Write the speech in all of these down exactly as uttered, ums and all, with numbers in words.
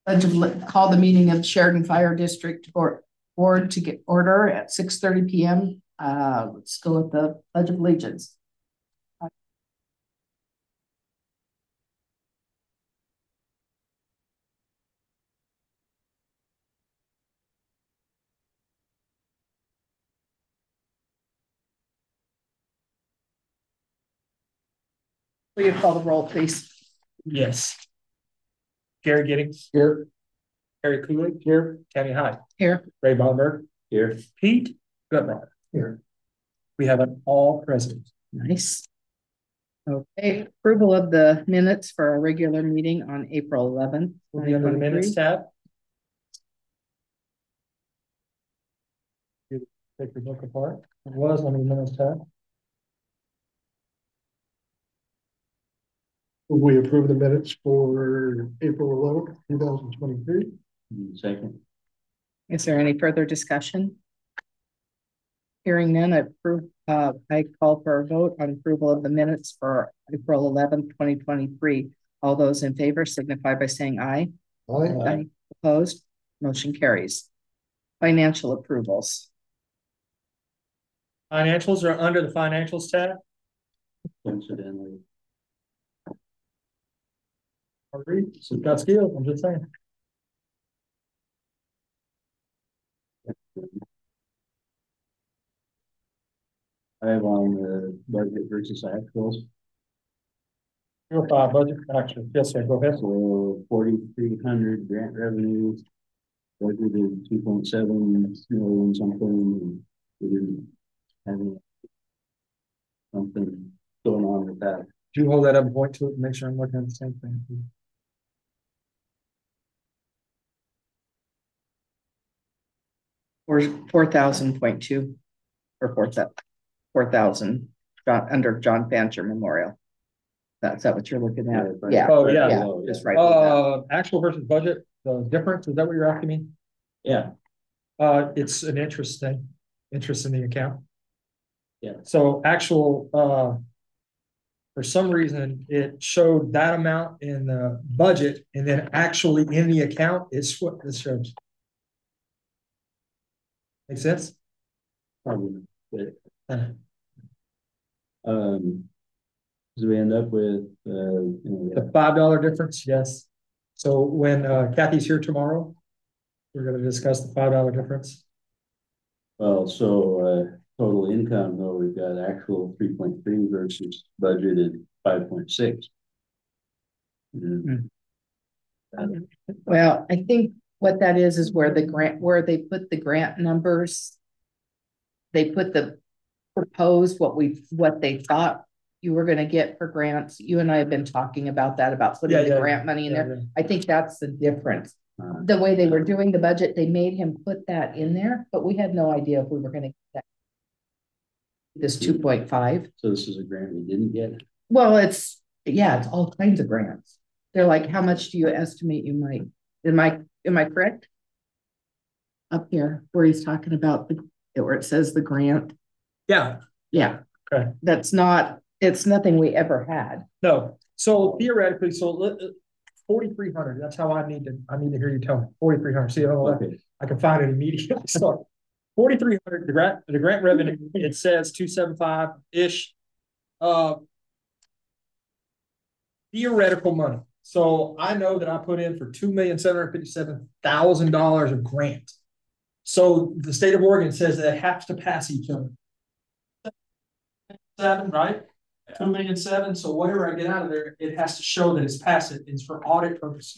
Pledge call the meeting of Sheridan Fire District Board, board to get order at six thirty p m Uh, let's go with the Pledge of Allegiance. Will you call the roll, please? Yes. Gary Giddings. Here. Harry Cooley. Here. Tammy Hyde. Here. Ray Bonberg. Here. Pete Gutbrod. Here. We have an all present. Nice. Okay, approval of the minutes for our regular meeting on April eleventh. We'll be under the minutes tab. Take your book apart. It was under the minutes tab. We approve the minutes for April eleventh, two thousand twenty-three. Second. Is there any further discussion? Hearing none, I approve, uh, I call for a vote on approval of the minutes for April eleventh, twenty twenty-three. All those in favor signify by saying aye. Aye. Aye. Opposed? Motion carries. Financial approvals. Financials are under the financials tab. Coincidentally. So got skills, I'm just saying. I have on the budget versus actuals. Zero five budget action. Yes, sir. Go ahead. So forty-three hundred grant revenue. Budgeted two point seven million something. We didn't have any, something going on with that. Do you hold that up and point to it and make sure I'm looking at the same thing? Or four thousand point two or four thousand, four thousand under John Fancher Memorial. That's that what you're looking at? Yeah. Yeah. Oh, yeah. Yeah. Low, Just yeah. right. Uh, actual versus budget, the difference, is that what you're asking me? Yeah. Uh, it's an interest thing, interest in the account. Yeah. So actual, uh, for some reason, it showed that amount in the budget, and then actually in the account is what this shows. Make sense? Probably. But, Uh, um, so we end up with, uh, you know, The five dollar difference, yes. So when uh, Kathy's here tomorrow, we're going to discuss the five dollar difference. well, so, uh, total income, though, we've got actual three point three versus budgeted five point six. Mm. Well, I think what that is is where the grant, where they put the grant numbers. They put the proposed what we what they thought you were going to get for grants. You and I have been talking about that, about putting Yeah, the yeah, grant money in yeah, there. yeah. I think that's the difference. Uh, The way they were doing the budget, they made him put that in there, but we had no idea if we were going to get that. This two point five. so this is a grant we didn't get. Well, it's, yeah, it's all kinds of grants. They're like, how much do you estimate you might, am I, am I correct? Up here, where he's talking about the, where it says the grant. Yeah. Yeah. Okay. That's not, it's nothing we ever had. No. So theoretically, so forty-three hundred, that's how I need to, I need to hear you tell me. forty-three hundred. See, Okay. I can find it immediately. So forty-three hundred, the grant, the grant revenue, it says two seventy-five-ish. Uh, theoretical money. So I know that I put in for two million seven hundred fifty-seven thousand dollars of grant. So the state of Oregon says that it has to pass each other. Seven, right? Two million seven. So whatever I get out of there, it has to show that it's passed. It. It's for audit purposes.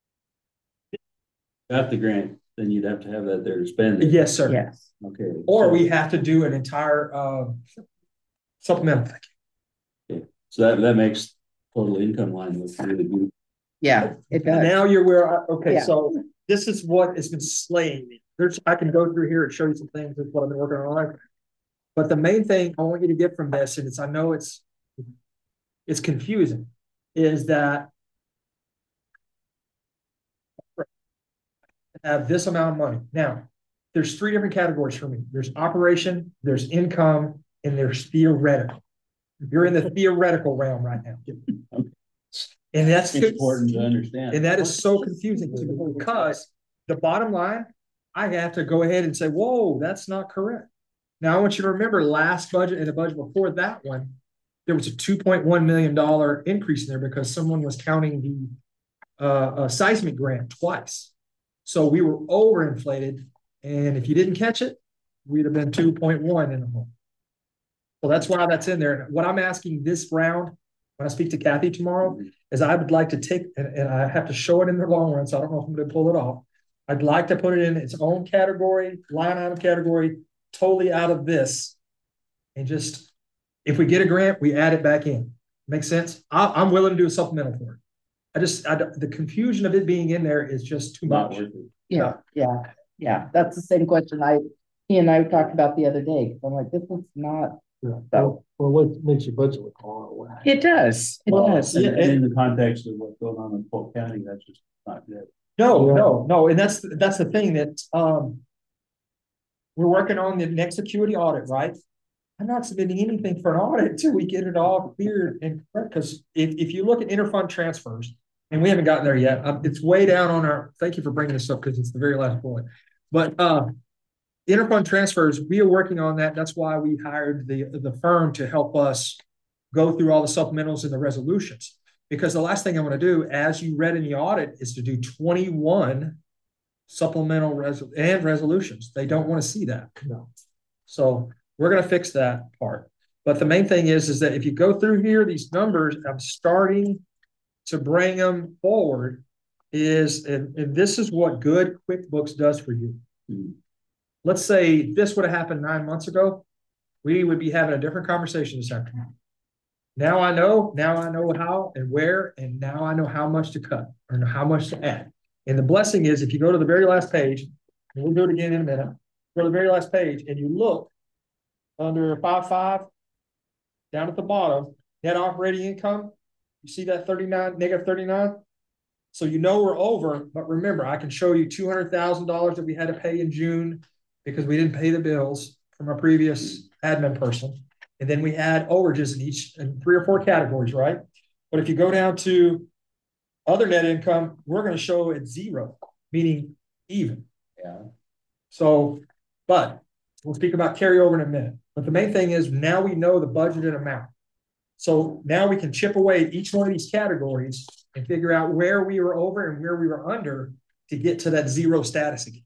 Got the grant, then you'd have to have that there to spend it. Yes, sir. Yes. Okay. Or so, we have to do an entire uh, supplemental thing. okay. So that, that makes total income line look really good. Yeah, it does. Now you're where, I, okay, Yeah. so this is what has been slaying me. There's, I can go through here and show you some things. That's what I've been working on. But the main thing I want you to get from this, and it's, I know it's, it's confusing, is that have this amount of money. Now, there's three different categories for me. There's operation, there's income, and there's theoretical. You're in the theoretical realm right now. And that's It's important to understand. And that is so confusing to me because the bottom line, I have to go ahead and say, whoa, that's not correct. Now I want you to remember last budget and the budget before that one, there was a two point one million dollar increase in there because someone was counting the uh, uh, seismic grant twice. So we were overinflated, and if you didn't catch it, we'd have been two point one in the hole. So that's why that's in there. What I'm asking this round, when I speak to Kathy tomorrow, is I would like to take, and, and I have to show it in the long run, so I don't know if I'm going to pull it off. I'd like to put it in its own category, line item category, totally out of this, and just, if we get a grant, we add it back in. Make sense? I, I'm willing to do a supplemental for it. I just, I, the confusion of it being in there is just too Not much. worth it. Yeah, yeah, yeah. That's the same question I, he and I talked about the other day. I'm like, this is not. Yeah. So Well, what makes your budget look all out of whack? it does. It Well, does. And, Yeah, and in the context of what's going on in Polk County, that's just not good. No, Yeah. no, no, and that's, that's the thing that, um, we're working on the next acuity audit, right? I'm not submitting anything for an audit until we get it all cleared and correct, because if, if you look at interfund transfers, and we haven't gotten there yet, um, it's way down on our, thank you for bringing this up, because it's the very last bullet, but, uh, interfund transfers, we are working on that. That's why we hired the, the firm to help us go through all the supplementals and the resolutions. Because the last thing I want to do, as you read in the audit, is to do twenty-one supplemental res and resolutions. They don't want to see that. No. So we're going to fix that part. But the main thing is, is that if you go through here, these numbers, I'm starting to bring them forward is, and, and this is what good QuickBooks does for you. Mm-hmm. Let's say this would have happened nine months ago, we would be having a different conversation this afternoon. Now I know, now I know how and where, and now I know how much to cut or how much to add. And the blessing is, if you go to the very last page, and we'll do it again in a minute, go to the very last page and you look under five five, down at the bottom, net operating income, you see that thirty-nine, negative thirty-nine? So you know we're over, but remember, I can show you two hundred thousand dollars that we had to pay in June because we didn't pay the bills from our previous admin person. And then we had overages in each, in three or four categories, right? But if you go down to other net income, we're going to show it zero, meaning even. Yeah. So, but we'll speak about carryover in a minute. But the main thing is now we know the budgeted amount. So now we can chip away at each one of these categories and figure out where we were over and where we were under to get to that zero status again.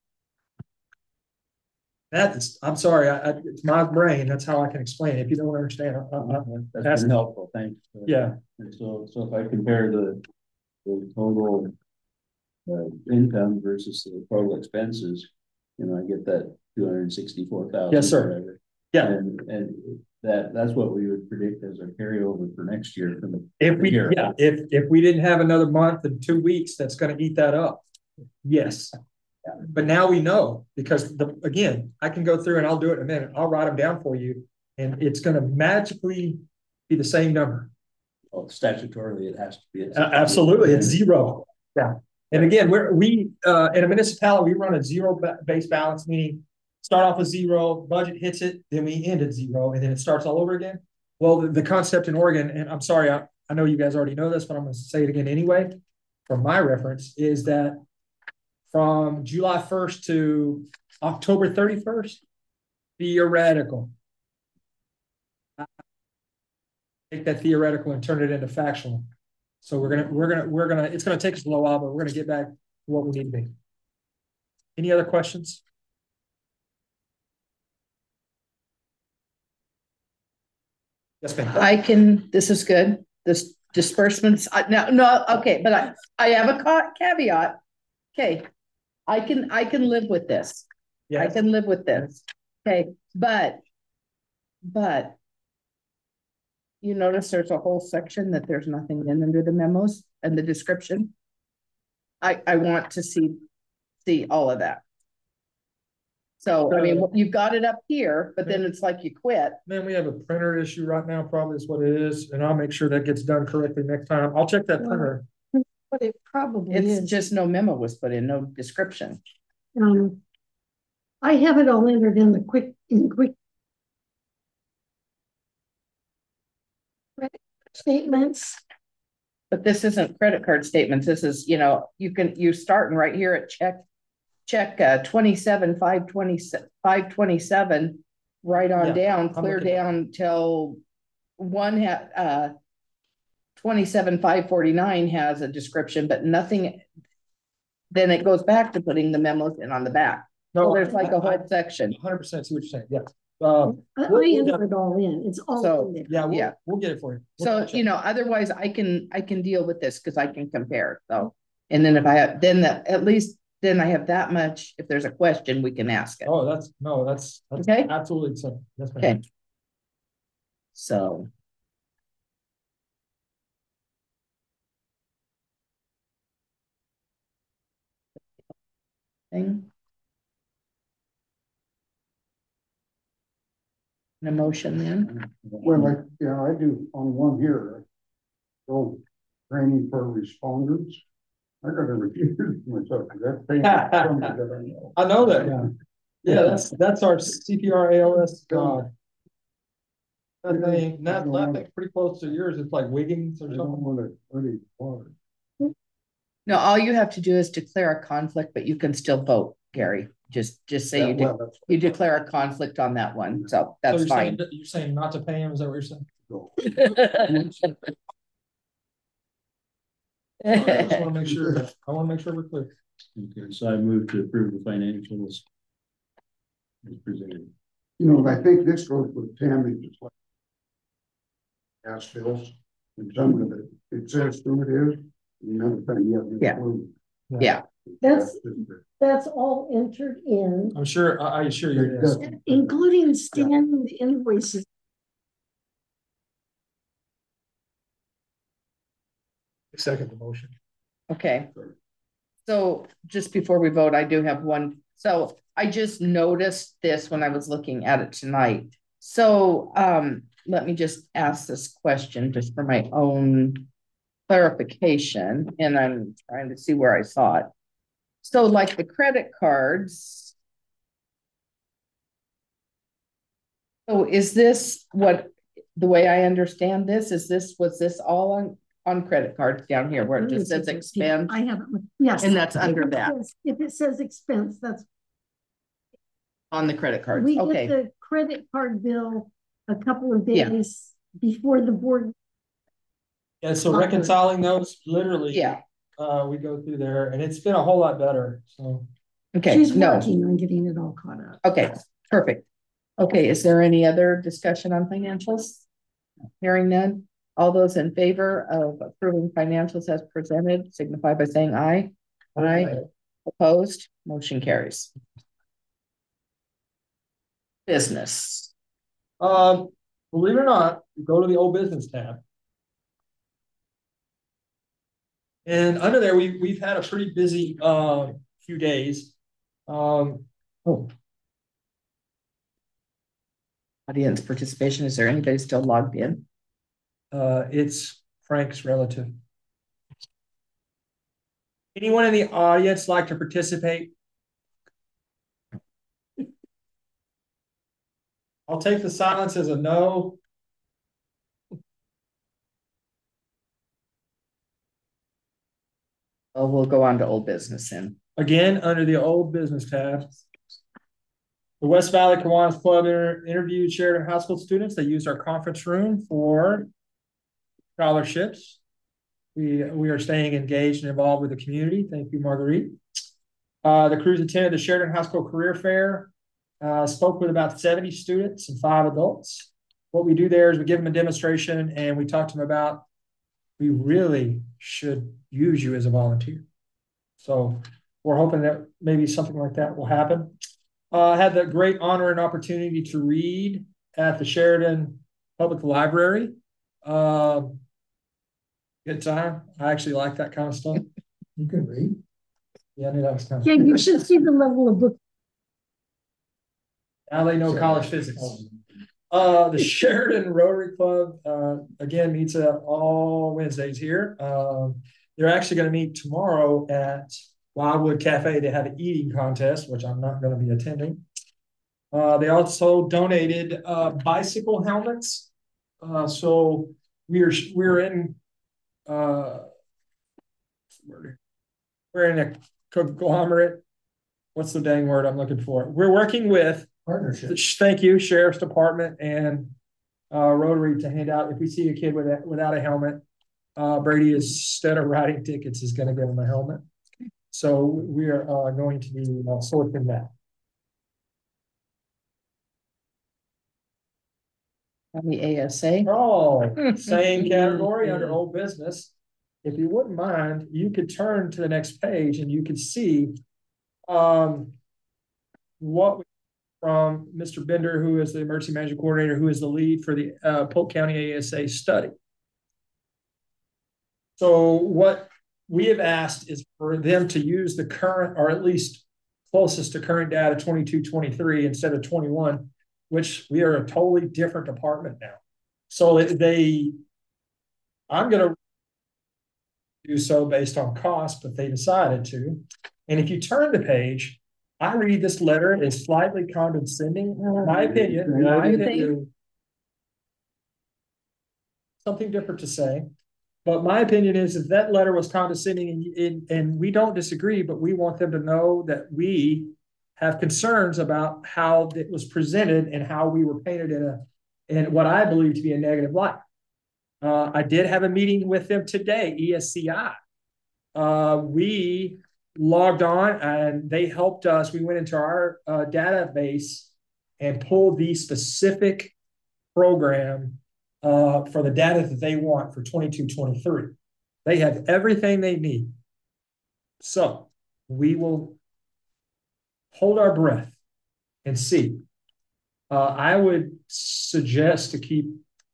That is, I'm sorry, I, I, it's my brain. That's how I can explain it. If you don't understand, I, I, That's That's- been helpful, thanks. yeah. And so, so if I compare the, the total uh, income versus the total expenses, you know, I get that two hundred sixty-four thousand. Yes, sir. Yeah. And, and that, that's what we would predict as a carryover for next year. For the If we, year. yeah, if, if we didn't have another month and two weeks, that's going to eat that up. Yes. But now we know, because the, again, I can go through and I'll do it in a minute. I'll write them down for you and it's going to magically be the same number. Well, statutorily, it has to be. A- Absolutely. It's zero. Yeah. And again, we're, we, uh, in a municipality, we run a zero ba base balance, meaning start off with zero, budget hits it, then we end at zero, and then it starts all over again. Well, the, the concept in Oregon, and I'm sorry, I, I know you guys already know this, but I'm going to say it again anyway, from my reference, is that from July first to October thirty-first, theoretical. Take that theoretical and turn it into factual. So we're gonna, we're gonna, we're gonna, it's gonna take us a little while, but we're gonna get back to what we need to be. Any other questions? Yes, ma'am. I can, this is good. This disbursements, I, no, no, okay, but I, I have a ca- caveat. Okay, I can, I can live with this. I Yeah, can live with this. Okay, but, but you notice there's a whole section that there's nothing in under the memos and the description. I, I want to see, see all of that. So, I mean, you've got it up here, but then it's like you quit. man, we have a printer issue right now, probably is what it is, and I'll make sure that gets done correctly next time. I'll check that printer. But it probably It's is. just no memo was put in, no description. Um, I have it all entered in the quick, in quick statements. But this isn't credit card statements. This is, you know, you can, you starting right here at check, check, uh, twenty-seven, five twenty, five twenty-seven, right on Yeah, down, I'm clear looking. down till one ha- uh, twenty-seven, five forty-nine has a description, but nothing. Then it goes back to putting the memos in on the back. So No, there's like a I whole section. hundred percent see what you're saying, yes. Um, I, we'll- I we'll entered it all in, it's all So, in there. yeah, we'll, Yeah. we'll get it for you. We'll So, check. you know, otherwise I can, I can deal with this because I can compare, so. And then if I have, then the, at least then I have that much, if there's a question, we can ask it. Oh, that's, no, that's, that's Okay. absolutely so. That's fine. Okay. So. Thing. An emotion then, Well, like, yeah, I do on one here. So training for responders. I gotta refuse myself, 'cause that's paying for somebody that I know. I know that. Yeah. Yeah, that's, that's our C P R A L S God. That Yeah, thing, I that, don't that want- thing's pretty close to yours. It's like Wiggins I or don't something. want it really hard. no, all you have to do is declare a conflict, but you can still vote, Gary. Just, just say you, That- de- well, that's- you declare a conflict on that one, so So that's you're saying, fine. you're saying not to pay him, is that what you're saying? I just wanna make sure, I wanna make sure we're clear. Okay, so I move to approve the financials. As presented. You know, and I think this goes with Tammy, just like. Gas bills, and some of it, it says who it is, another thing you have to Yeah. include. Yeah, That's, just the- that's all entered in, I'm sure, I, I assure you it is. including standing the invoices. Second the motion. okay. So just before we vote, I do have one. So I just noticed this when I was looking at it tonight. So um, let me just ask this question just for my own clarification, and I'm trying to see where I saw it. So like the credit cards. So is this what, the way I understand this, is this, was this all on, on credit cards down here where it just says expense? I haven't, looked- yes. And that's under If it that. says- If it says expense, that's, On the credit cards, we get okay, the credit card bill a couple of Yeah. days before the board. Yeah, so reconciling those, literally. yeah, Uh, we go through there and it's been a whole lot better, so. okay, She's no, working on getting it all caught up. okay, perfect. Okay, is there any other discussion on financials? Hearing none, all those in favor of approving financials as presented signify by saying aye. Aye. Opposed, motion carries. Business, Um, believe it or not, go to the old business tab. And under there, we, we've had a pretty busy, uh, few days. Um, oh. Audience participation, is there anybody still logged in? uh, it's Frank's relative. Anyone in the audience like to participate? I'll take the silence as a no. Oh, we'll go on to old business then. Again, under the old business tab. The West Valley Kiwanis Club inter interviewed Sheridan High School students. They used our conference room for scholarships. We, we are staying engaged and involved with the community. Thank you, Marguerite. Uh, the crews attended the Sheridan High School Career Fair, uh, spoke with about seventy students and five adults. What we do there is we give them a demonstration and we talk to them about, we really should use you as a volunteer. So we're hoping that maybe something like that will happen. Uh, I had the great honor and opportunity to read at the Sheridan Public Library. Uh, good time. I actually like that kind of stuff. You can read. Yeah, I knew that was kind of. Yeah, you should see the level of book. Now they know college physics. Uh, the Sheridan Rotary Club, uh, again, meets up all Wednesdays here. Um, they're actually going to meet tomorrow at Wildwood Cafe. They have an eating contest, which I'm not going to be attending. Uh, they also donated uh, bicycle helmets. Uh, so we're we're in uh, we're in a conglomerate. What's the dang word I'm looking for? We're working with Partnership. Thank you, Sheriff's Department and uh, Rotary to hand out. If we see a kid with a, without a helmet, uh, Brady, instead of writing tickets, is going to give him a helmet. So we are uh, going to be uh, sorting that. The A S A. Oh, same category under old business. If you wouldn't mind, you could turn to the next page and you could see um, what we, from Mister Bender, who is the emergency management coordinator, who is the lead for the uh, Polk County A S A study. So what we have asked is for them to use the current, or at least closest to current data, twenty-two, twenty-three instead of twenty-one, which we are a totally different department now. So they, I'm going to do so based on cost, but they decided to. And if you turn the page, I read this letter is slightly condescending. My opinion, my opinion, something different to say. But my opinion is if that letter was condescending and, and, and we don't disagree, but we want them to know that we have concerns about how it was presented and how we were painted in a in what I believe to be a negative light. Uh, I did have a meeting with them today, E S C I. Uh, we logged on and they helped us. We went into our uh, database and pulled the specific program uh, for the data that they want for twenty-two twenty-three. They have everything they need. So we will hold our breath and see. Uh, I would suggest to keep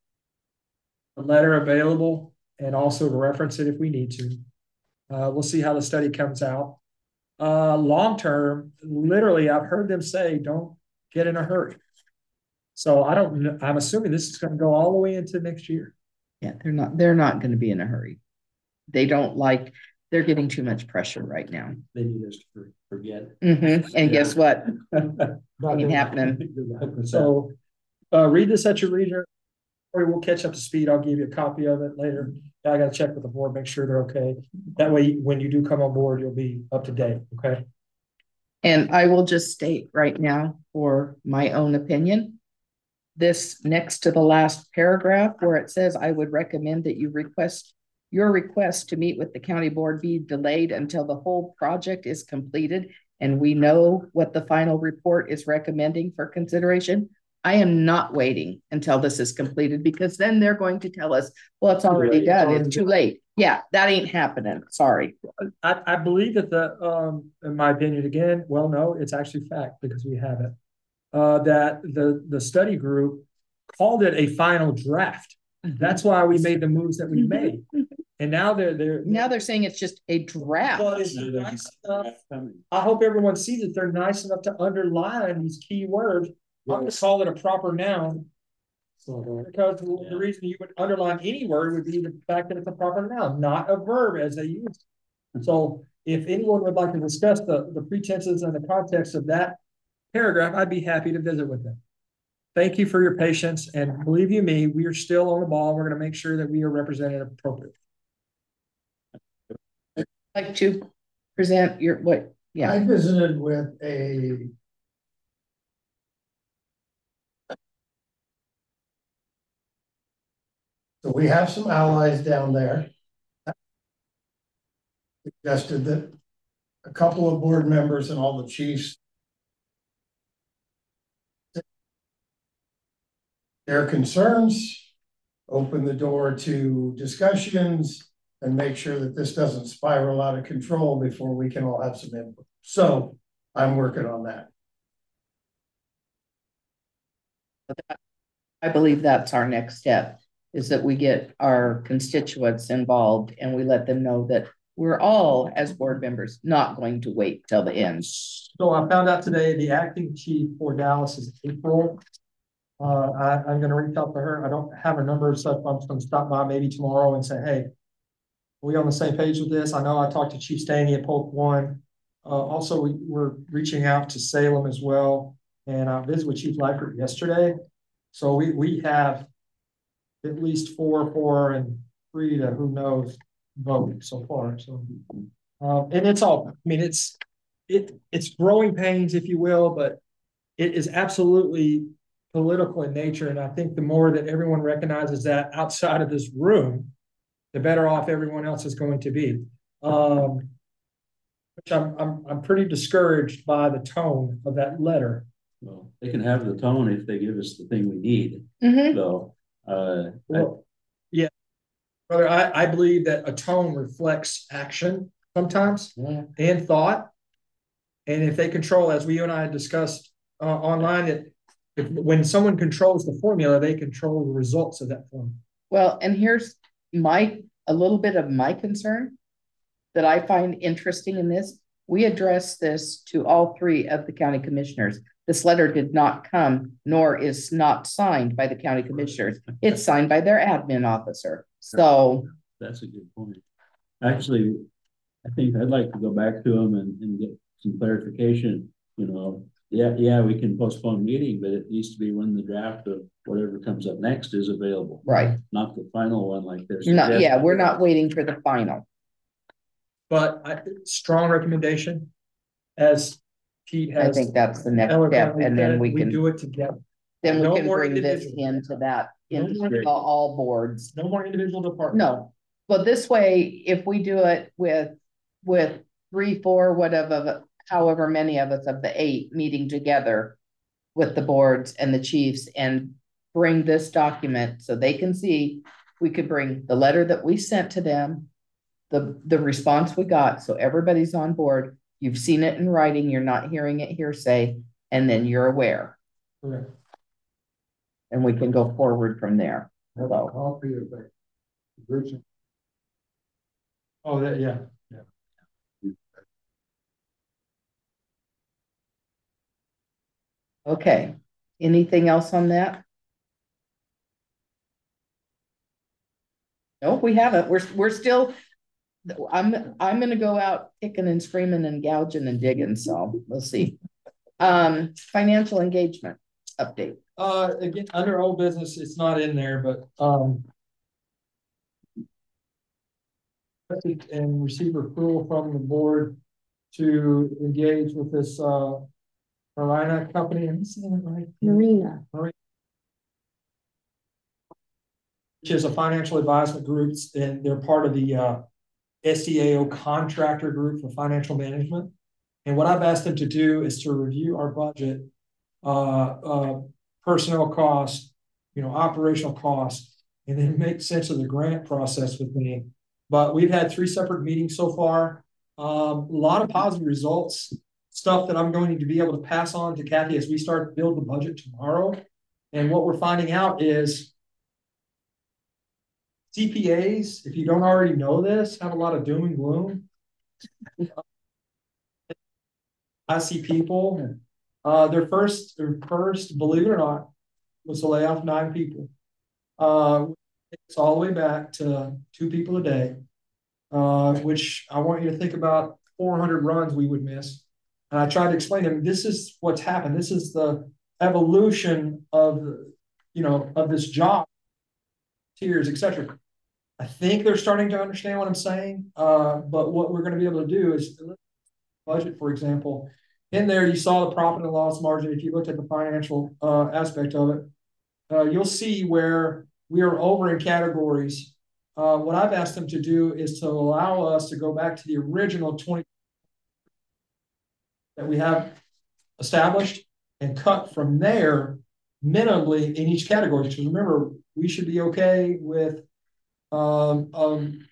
the letter available and also to reference it if we need to. Uh, we'll see how the study comes out. Uh, long term, literally, I've heard them say, don't get in a hurry. So I don't, I'm assuming this is going to go all the way into next year. Yeah, they're not, they're not going to be in a hurry. They don't like, they're getting too much pressure right now. They need us to forget. Mm-hmm. And Yeah. guess what? Not Ain't happening. So uh, read this at your leisure. Or we'll catch up to speed. I'll give you a copy of it later. I got to check with the board, make sure they're okay. That way, when you do come on board, you'll be up to date. Okay. And I will just state right now, for my own opinion, this next to the last paragraph where it says, I would recommend that you request your request to meet with the county board be delayed until the whole project is completed and we know what the final report is recommending for consideration. I am not waiting until this is completed because then they're going to tell us, well, it's already Right, done. it's It's too late. Yeah, that ain't happening. Sorry. I, I believe that the, um, in my opinion, again, well, no, it's actually fact because we have it. Uh, that the, the study group called it a final draft. That's why we made the moves that we made. And now they're, they're. Now they're saying it's just a draft. But it's nice enough. I hope everyone sees that they're nice enough to underline these key words. I'm going to call it a proper noun. Because the Yeah. reason you would underline any word would be the fact that it's a proper noun, not a verb as they use. So if anyone would like to discuss the, the pretenses and the context of that paragraph, I'd be happy to visit with them. Thank you for your patience. And believe you me, we are still on the ball. We're going to make sure that we are represented appropriately. Like to present your, what, yeah. I visited with a so we have some allies down there. Suggested that a couple of board members and all the chiefs their concerns, open the door to discussions, and make sure that this doesn't spiral out of control before we can all have some input. So I'm working on that. I believe that's our next step, is that we get our constituents involved and we let them know that we're all, as board members, not going to wait till the end. So I found out today the acting chief for Dallas is April. Uh, I, I'm going to reach out to her. I don't have a number, so I'm just going to stop by maybe tomorrow and say, hey, are we on the same page with this? I know I talked to Chief Staney at Polk One. Uh, also, we, we're reaching out to Salem as well. And I visited with Chief Lifer yesterday. So we, we have at least four, four, and three to who knows vote so far, so. Um, and it's all, I mean, it's, it, it's growing pains, if you will, but it is absolutely political in nature, and I think the more that everyone recognizes that outside of this room, the better off everyone else is going to be. Um, which I'm, I'm, I'm pretty discouraged by the tone of that letter. Well, they can have the tone if they give us the thing we need, Mhm. so, uh. I- Well, yeah, brother, I, I believe that a tone reflects action sometimes Yeah. and thought. And if they control, as we you and I had discussed uh, online, that if when someone controls the formula, they control the results of that formula. Well, and here's my, a little bit of my concern that I find interesting in this. We addressed this to all three of the county commissioners. This letter did not come, nor is not signed by the county commissioners. It's signed by their admin officer. So That's a good point. Actually, I think I'd like to go back to them and, and get some clarification, you know. Yeah, yeah, we can postpone meeting, but it needs to be when the draft of whatever comes up next is available. right. Not the final one like there's. Not, yeah, we're not waiting for the final. But I, strong recommendation, as Pete I has. think that's the next step, eloquently and then said, we We can, do it together. then we no can more bring this individual. into that, No into more- all boards. No more individual departments. No, but this way, if we do it with, with three, four, whatever, however many of us of the eight meeting together with the boards and the chiefs and bring this document so they can see, we could bring the letter that we sent to them, the, the response we got, so everybody's on board. You've seen it in writing, you're not hearing it hearsay, and then you're aware, Correct. and we can go forward from there. Have a copy of that. Original. Oh, that, yeah. Okay, anything else on that? Nope, we haven't. We're, we're still, I'm, I'm gonna go out kicking and screaming and gouging and digging, so we'll see. Um, financial engagement update. Uh, again, under old business, it's not in there, but, um. And receive approval from the board to engage with this, uh. Marina company, am I saying it right? Marina. Which is a financial advisement group, and they're part of the, uh. S D A O contractor group for financial management. And what I've asked them to do is to review our budget, uh, uh, personnel costs, you know, operational costs, and then make sense of the grant process with me. But we've had three separate meetings so far. Um, a lot of positive results, stuff that I'm going to be able to pass on to Kathy as we start to build the budget tomorrow. And what we're finding out is C P As, if you don't already know this, have a lot of doom and gloom. I see people, uh, their first, their first, believe it or not, was to lay off nine people. Uh, it's all the way back to two people a day, uh, which I want you to think about four hundred runs we would miss. And I tried to explain to them, this is what's happened. This is the evolution of, you know, of this job, tiers, et cetera. I think they're starting to understand what I'm saying. Uh, but what we're going to be able to do is budget, for example, in there, you saw the profit and loss margin. If you looked at the financial uh, aspect of it, uh, you'll see where we are over in categories. Uh, what I've asked them to do is to allow us to go back to the original twenty that we have established and cut from there minimally in each category. Because remember, we should be okay with, um, um,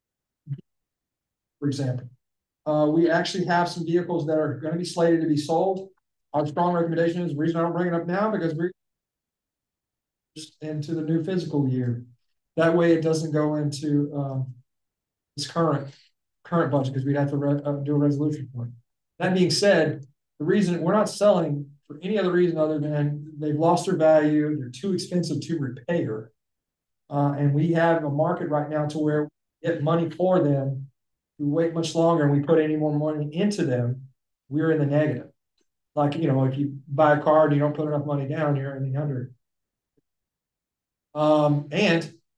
for example, uh, we actually have some vehicles that are going to be slated to be sold. Our strong recommendation is the reason I don't bring it up now because we're just into the new fiscal year. That way, it doesn't go into um, this current current budget because we'd have to re uh, do a resolution for it. That being said, the reason we're not selling for any other reason other than they've lost their value, they're too expensive to repair, uh, and we have a market right now to where we get money for them. We wait much longer and we put any more money into them, we're in the negative. Like, you know, if you buy a car and you don't put enough money down, you're in the under. Um, and to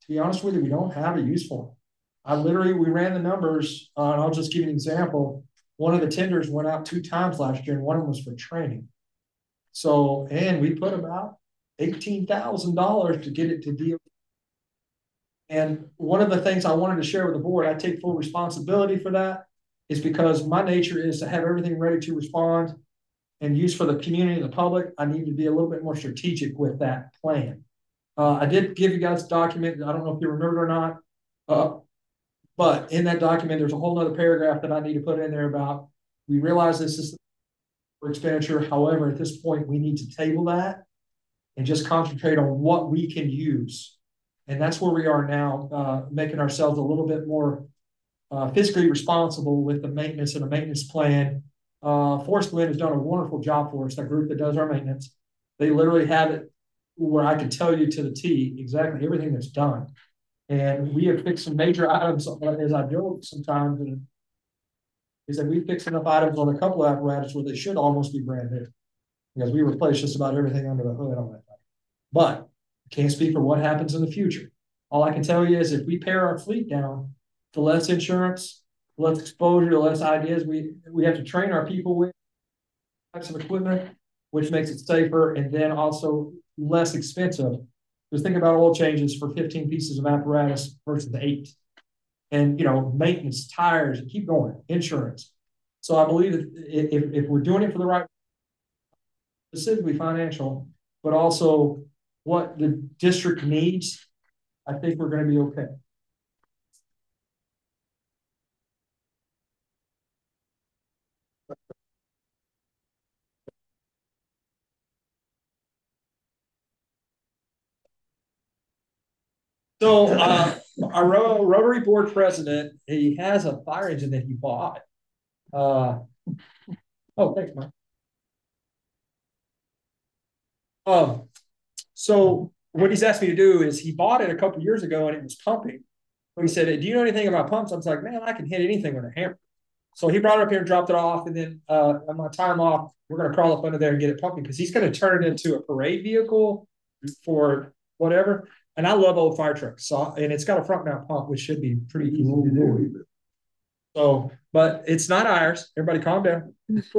be honest with you, we don't have a use for them. I literally, we ran the numbers, uh, and I'll just give you an example. One of the tenders went out two times last year, and one of them was for training. So, and we put about eighteen thousand dollars to get it to deal. And one of the things I wanted to share with the board, I take full responsibility for that, is because my nature is to have everything ready to respond and use for the community and the public. I need to be a little bit more strategic with that plan. Uh, I did give you guys a document. I don't know if you remember it or not. Uh, but in that document, there's a whole other paragraph that I need to put in there about, we realize this is for expenditure. However, at this point, we need to table that and just concentrate on what we can use. And that's where we are now, uh, making ourselves a little bit more uh, fiscally responsible with the maintenance and the maintenance plan. Uh, Forest Wind has done a wonderful job for us, that group that does our maintenance. They literally have it where I can tell you to the T exactly everything that's done. And we have fixed some major items, as I joke sometimes, and is that we fixed enough items on a couple of apparatus where they should almost be brand new, because we replaced just about everything under the hood on that thing. But I can't speak for what happens in the future. All I can tell you is if we pare our fleet down to less insurance, less exposure, less ideas, we we have to train our people with types of equipment, which makes it safer and then also less expensive. Just think about oil changes for fifteen pieces of apparatus versus eight. And, you know, maintenance, tires, keep going, insurance. So I believe that if, if we're doing it for the right, specifically financial, but also what the district needs, I think we're going to be okay. So uh, our Rotary Board president, he has a fire engine that he bought. Uh, oh, thanks, Mike. Um, so what he's asked me to do is he bought it a couple years ago and it was pumping. So he said, "Do you know anything about pumps?" I was like, "Man, I can hit anything with a hammer." So he brought it up here and dropped it off. And then uh, on my time off, we're going to crawl up under there and get it pumping because he's going to turn it into a parade vehicle for whatever. And I love old fire trucks. So, and it's got a front mount pump, which should be pretty easy to do. So, but it's not ours. Everybody calm down.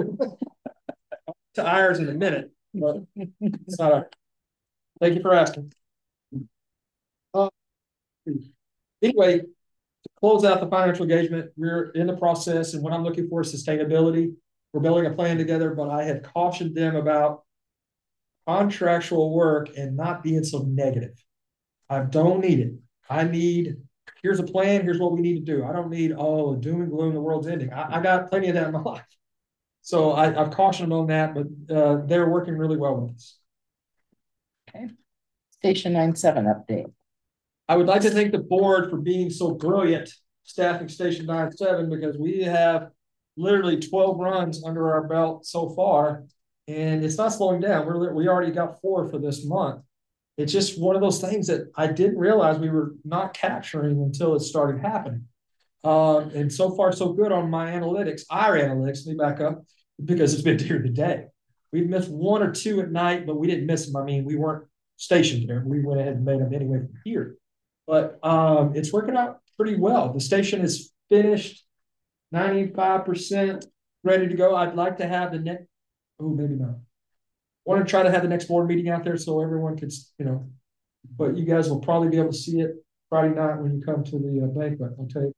To ours in a minute, but it's not ours. Thank you for asking. Uh, anyway, to close out the financial engagement, we're in the process, and what I'm looking for is sustainability. We're building a plan together, but I have cautioned them about contractual work and not being so negative. I don't need it. I need, here's a plan, here's what we need to do. I don't need, oh, doom and gloom, the world's ending. I, I got plenty of that in my life. So I, I've cautioned them on that, but uh, they're working really well with us. Okay. Station nine seven update. I would like to thank the board for being so brilliant staffing Station nine seven, because we have literally twelve runs under our belt so far, and it's not slowing down. We're, we already got four for this month. It's just one of those things that I didn't realize we were not capturing until it started happening. Um, and so far, so good on my analytics, our analytics, let me back up, because it's been during the day. We've missed one or two at night, but we didn't miss them. I mean, we weren't stationed there. We went ahead and made them anyway from here. But um, it's working out pretty well. The station is finished, ninety-five percent ready to go. I'd like to have the next, oh, maybe not. I want to try to have the next board meeting out there so everyone could, you know, but you guys will probably be able to see it Friday night when you come to the uh, banquet. I'll tell you.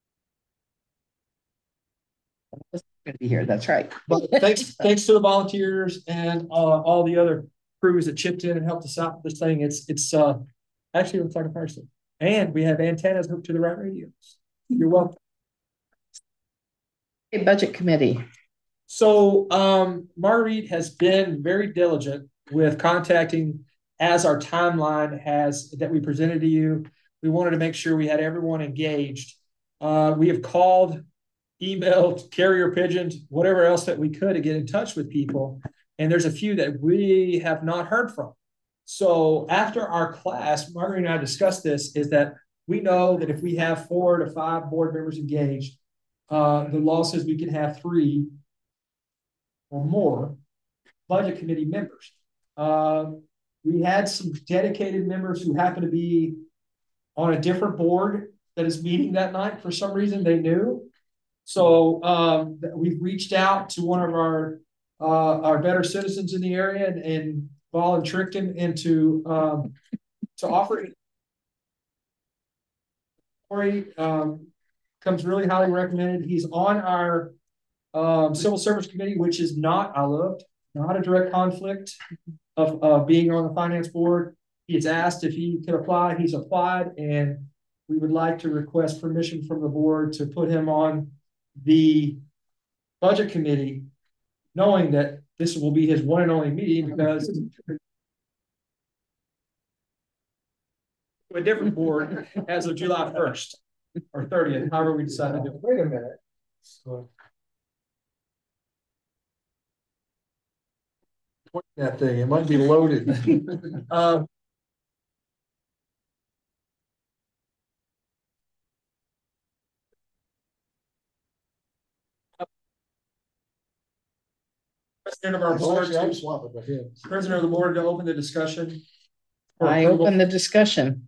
Good to be here. That's right. But thanks, thanks to the volunteers and uh, all the other crews that chipped in and helped us out with this thing. It's it's uh actually looks like a fire station, and we have antennas hooked to the right radios. You're welcome. Okay, budget committee. So um, Marguerite has been very diligent with contacting as our timeline has that we presented to you. We wanted to make sure we had everyone engaged. Uh, we have called, emailed, carrier pigeoned, whatever else that we could to get in touch with people. And there's a few that we have not heard from. So after our class, Marguerite and I discussed this, is that we know that if we have four to five board members engaged, uh, the law says we can have three or more budget committee members. Uh, we had some dedicated members who happen to be on a different board that is meeting that night. For some reason, they knew. So um, we've reached out to one of our uh, our better citizens in the area and, and volunteered him into um, to offer it. Corey um, comes really highly recommended. He's on our um, civil service committee, which is not, I looked, not a direct conflict of uh, being on the finance board. He's asked if he could apply. He's applied, and we would like to request permission from the board to put him on the budget committee, knowing that this will be his one and only meeting because a different board as of July first or thirtieth, however we decide to do it. Wait a minute. So that thing, it might be loaded. um, President of our board, to, President of the board to open the discussion. I approval. open the discussion.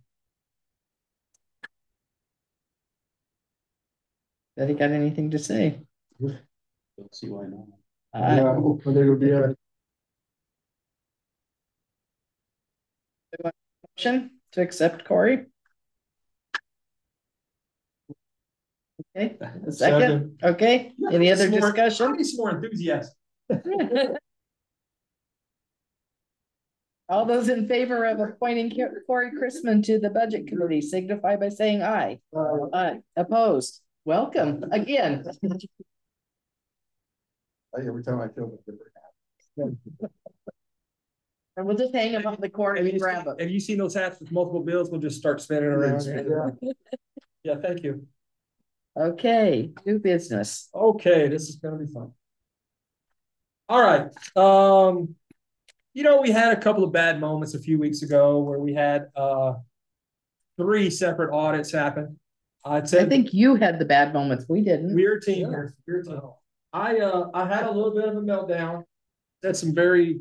Have you got anything to say? Don't see why not. Uh, Yeah, but there will be a motion to accept Corey? Okay, a second, second. okay, any other Some more- I discussion? need some more enthusiasm. All those in favor of appointing Corey Chrisman to the budget committee signify by saying aye. Uh, Aye, opposed, welcome again. Every time I feel a different. And we'll just hang them on the corner have, and you grab seen, them. have you seen those hats with multiple bills? We'll just start spinning around. Yeah. Yeah, thank you. Okay, new business. Okay, this is gonna be fun. All right. Um, you know, we had a couple of bad moments a few weeks ago where we had uh three separate audits happen. I'd I say think you had the bad moments, we didn't. we're a team here. We're a team. I uh I had a little bit of a meltdown. Said some very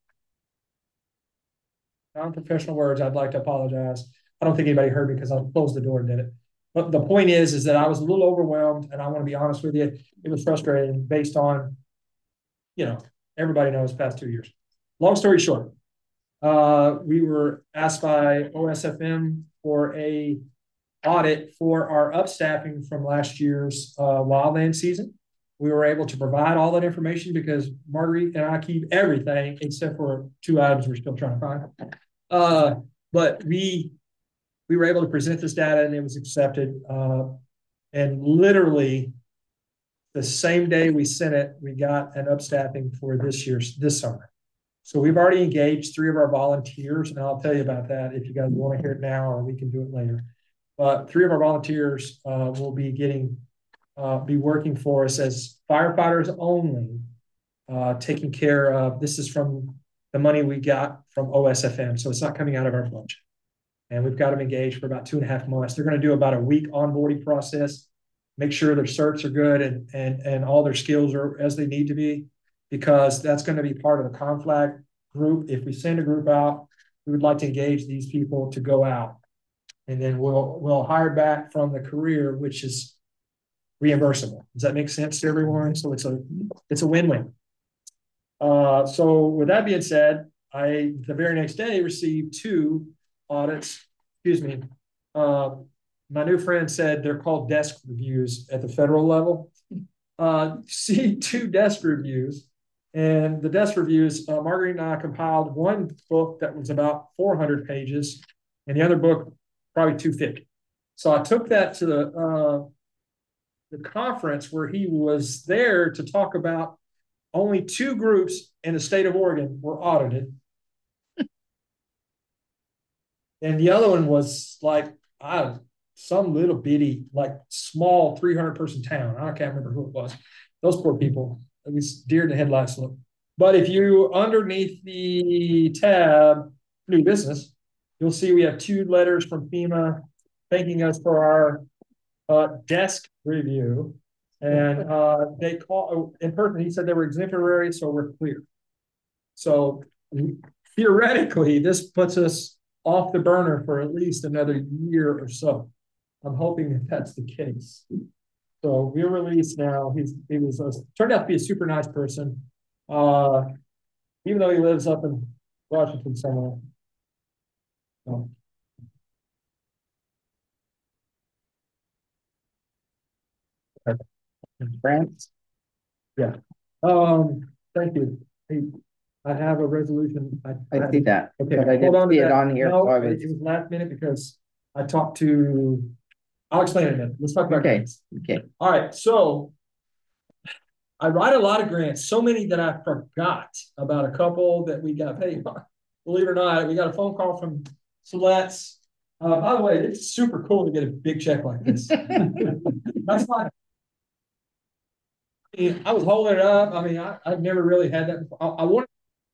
non-professional words. I'd like to apologize. I don't think anybody heard me because I closed the door and did it. But the point is, is that I was a little overwhelmed, and I want to be honest with you, it was frustrating based on, you know, everybody knows past two years. Long story short, uh, we were asked by O S F M for a audit for our upstaffing from last year's uh, wildland season. We were able to provide all that information because Marguerite and I keep everything except for two items we're still trying to find. Uh, but we we were able to present this data and it was accepted. Uh, and literally the same day we sent it, we got an upstaffing for this year's this summer. So we've already engaged three of our volunteers, and I'll tell you about that if you guys want to hear it now, or we can do it later. But three of our volunteers uh, will be getting uh, be working for us as firefighters only, uh, taking care of. This is from the money we got from O S F M, so it's not coming out of our budget. And we've got them engaged for about two and a half months. They're going to do about a week onboarding process, make sure their certs are good and and and all their skills are as they need to be, because that's going to be part of the conflict group. If we send a group out, we would like to engage these people to go out, and then we'll we'll hire back from the career, which is reimbursable. Does that make sense to everyone? So it's a it's a win-win. Uh, so with that being said, I the very next day received two audits. Excuse me. Uh, my new friend said they're called desk reviews at the federal level. Uh, see two desk reviews, and the desk reviews. Uh, Marguerite and I compiled one book that was about four hundred pages, and the other book probably two fifty. So I took that to the uh, the conference where he was there to talk about only two groups in the state of Oregon were audited. And the other one was like, I, some little bitty, like small three hundred person town. I can't remember who it was. Those poor people, at least deer in the headlights look. But if you, underneath the tab, new business, you'll see we have two letters from FEMA thanking us for our uh, desk review. And uh, they call in person, he said they were exemplary, so we're clear. So theoretically, this puts us off the burner for at least another year or so. I'm hoping that that's the case. So we're released now. He's he was a, turned out to be a super nice person. Uh, even though he lives up in Washington somewhere. Um, France. yeah. Um, thank you. Hey, I have a resolution. I, I see that, Okay, but I hold on didn't to see it that. on here. No, so I it was, it was last minute because I talked to, I'll explain it in a minute. Let's talk about Okay. grants. okay, All right, so I write a lot of grants, so many that I forgot about a couple that we got paid on. Believe it or not, we got a phone call from Siletz. Uh, by the way, it's super cool to get a big check like this. That's why I, mean, I was holding it up. I mean, I, I've never really had that before. I, I want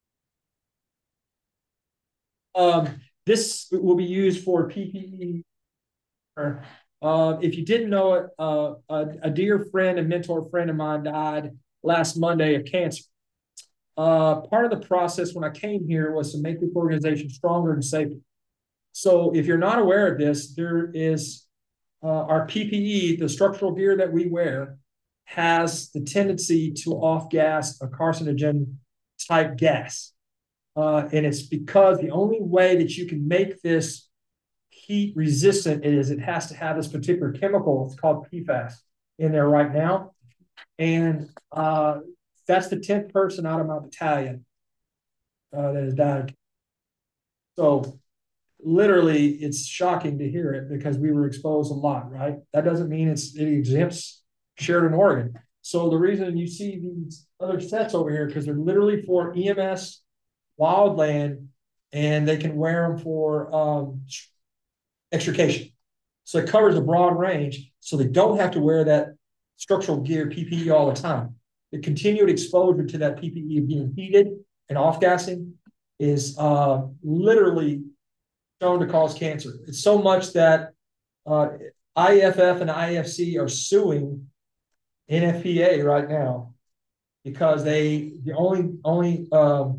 um, this will be used for P P E. Uh, if you didn't know it, uh, a, a dear friend and mentor friend of mine died last Monday of cancer. Uh, part of the process when I came here was to make the organization stronger and safer. So if you're not aware of this, there is uh, our P P E, the structural gear that we wear, has the tendency to off-gas a carcinogen type gas. Uh, and it's because the only way that you can make this heat resistant is it has to have this particular chemical. It's called P FAS in there right now. And uh, that's the tenth person out of my battalion uh, that has died. So literally, it's shocking to hear it because we were exposed a lot, right? That doesn't mean it's it exempts Sheridan, Oregon. So the reason you see these other sets over here, because they're literally for E M S, wildland, and they can wear them for um, extrication. So it covers a broad range, so they don't have to wear that structural gear P P E all the time. The continued exposure to that P P E being heated and off-gassing is uh, literally shown to cause cancer. It's so much that uh, I A F F and I A F C are suing N F P A right now because they the only only um,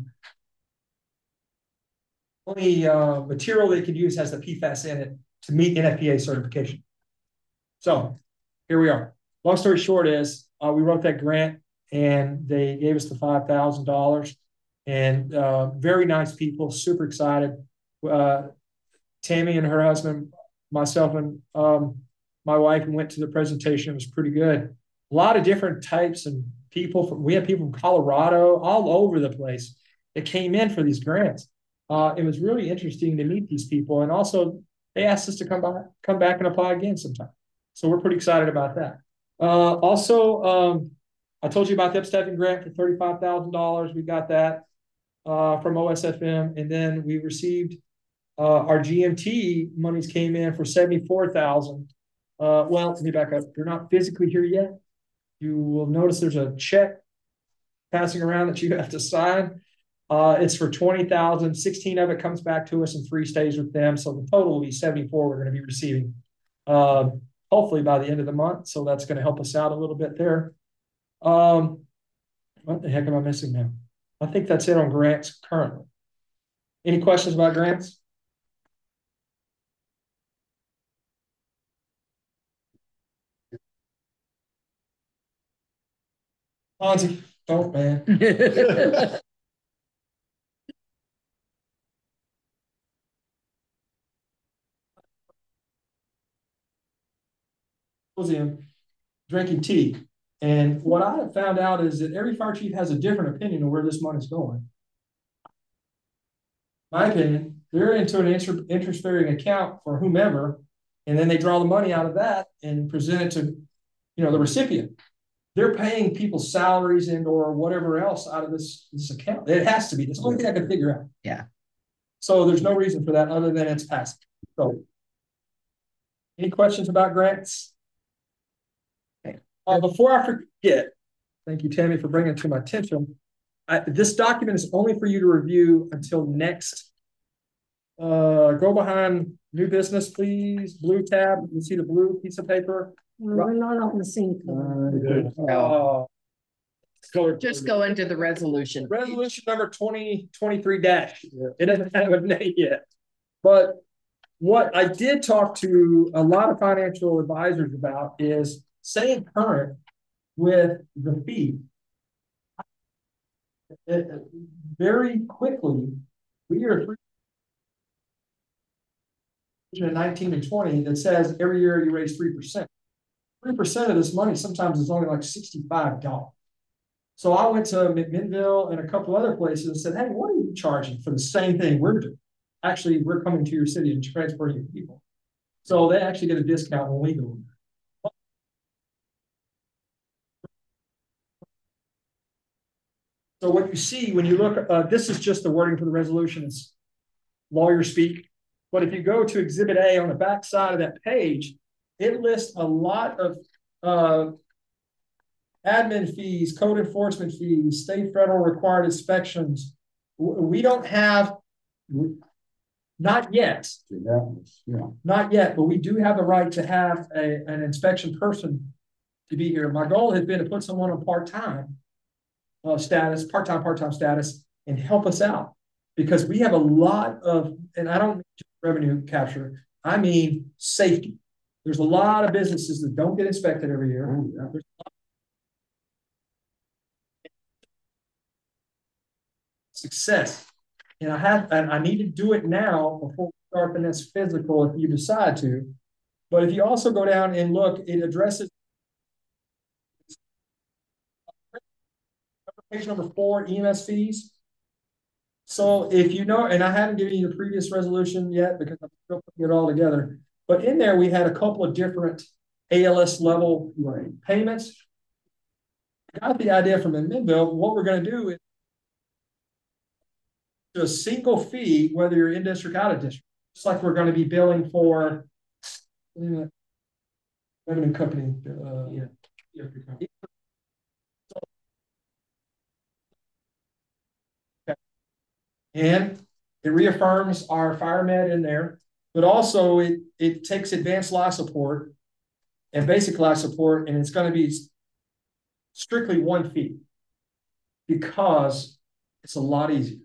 only uh, material they can use has the P FAS in it to meet N F P A certification. So here we are. Long story short is uh, we wrote that grant and they gave us the five thousand dollars and uh, very nice people, super excited. Uh, Tammy and her husband, myself and um, my wife went to the presentation. It was pretty good. A lot of different types and people. From, we had people from Colorado, all over the place that came in for these grants. Uh, it was really interesting to meet these people. And also they asked us to come back, come back and apply again sometime. So we're pretty excited about that. Uh, also, um, I told you about the upstepping grant for thirty-five thousand dollars. We got that uh, from O S F M. And then we received uh, our G M T monies came in for seventy-four thousand dollars. Uh, well, let me back up. You're not physically here yet. You will notice there's a check passing around that you have to sign. Uh, it's for twenty thousand dollars. sixteen of it comes back to us and three stays with them. So the total will be seventy-four we're going to be receiving. Uh, hopefully by the end of the month. So that's going to help us out a little bit there. Um, what the heck am I missing now? I think that's it on grants currently. Any questions about grants? Fonzie, don't, man. Was in drinking tea. And what I have found out is that every fire chief has a different opinion of where this money's going. My opinion, they're into an interest-bearing account for whomever, and then they draw the money out of that and present it to, you know, the recipient. They're paying people's salaries and or whatever else out of this, this account. It has to be. That's the only thing I can figure out. Yeah. So there's no reason for that other than it's passive. So any questions about grants? Uh, before I forget, thank you, Tammy, for bringing it to my attention. I, this document is only for you to review until next. Uh, go behind new business, please. Blue tab. You see the blue piece of paper? We're not on the same. Uh, No. uh, Just go into the resolution. Resolution number twenty twenty-three dash. Yeah. It doesn't have a name yet. But what I did talk to a lot of financial advisors about is staying current with the fee. It, very quickly, we are three in nineteen and twenty that says every year you raise three percent. Three percent of this money sometimes is only like sixty-five dollars. So I went to McMinnville and a couple other places and said, hey, what are you charging for the same thing we're doing? Actually, we're coming to your city and transporting your people. So they actually get a discount when we go in there. So what you see when you look, uh, this is just the wording for the resolution. It's lawyer speak. But if you go to Exhibit A on the back side of that page, it lists a lot of uh, admin fees, code enforcement fees, state, federal required inspections. We don't have, not yet, Yeah. not yet, but we do have the right to have a, an inspection person to be here. My goal has been to put someone on part-time uh, status, part-time, part-time status, and help us out. Because we have a lot of, and I don't mean revenue capture, I mean safety. There's a lot of businesses that don't get inspected every year. Oh, yeah. There's success. And I have, and I need to do it now before we start the next physical if you decide to. But if you also go down and look, it addresses page number four, E M S fees. So if you know, and I haven't given you the previous resolution yet because I'm still putting it all together, but in there we had a couple of different A L S level right, payments. I got the idea from McMinnville. What we're going to do is a single fee, whether you're in district, out of district. Just like we're going to be billing for uh, revenue company. Uh, yeah. And it reaffirms our fire med in there, but also it, it takes advanced life support and basic life support, and it's going to be strictly one fee because it's a lot easier.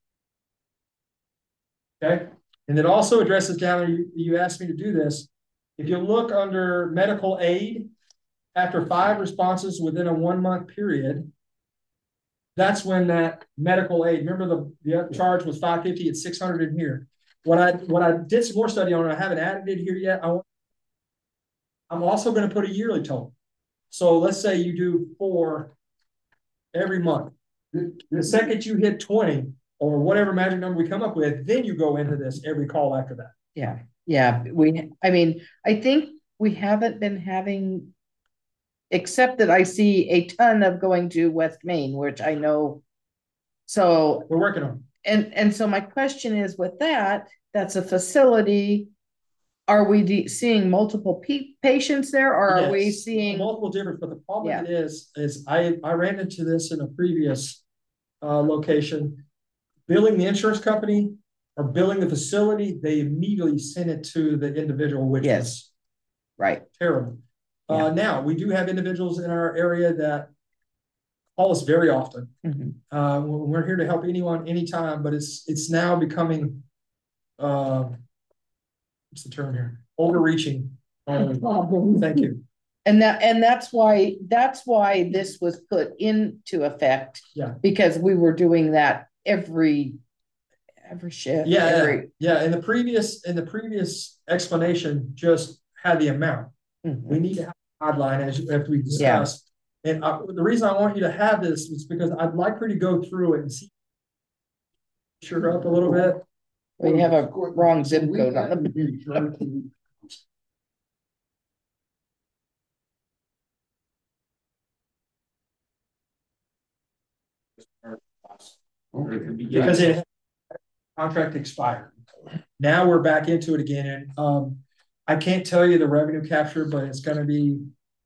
Okay. And it also addresses down, you, you asked me to do this. If you look under medical aid, after five responses within a one month period, that's when that medical aid, remember the, the charge was five fifty, it's six hundred in here. What I, what I did some more study on, I haven't added it here yet. I, I'm also going to put a yearly total. So let's say you do four every month. The second you hit twenty or whatever magic number we come up with, then you go into this every call after that. Yeah, yeah. We, I mean, I think we haven't been having, except that I see a ton of going to West Main, which I know. So we're working on. And and so my question is, with that, that's a facility. Are we de- seeing multiple pe- patients there, or are yes. we seeing multiple different? But the problem yeah. is, is I I ran into this in a previous uh, location. Billing the insurance company or billing the facility, they immediately send it to the individual, which yes. is right terrible. Yeah. Uh, now we do have individuals in our area that call us very often. Mm-hmm. Uh, we're here to help anyone, anytime, but it's it's now becoming, uh, what's the term here? Overreaching. Um, thank you. And that and that's why that's why this was put into effect. Yeah. Because we were doing that every every shift. Yeah, every... yeah. yeah. In the previous in the previous explanation, just had the amount. Mm-hmm. We need to have a guideline as as we discussed. Yeah. And uh, the reason I want you to have this is because I'd like her to go through it and see sure up a little bit. We have a wrong zip code on the. Because it contract expired. Now we're back into it again, and um, I can't tell you the revenue capture, but it's going to be.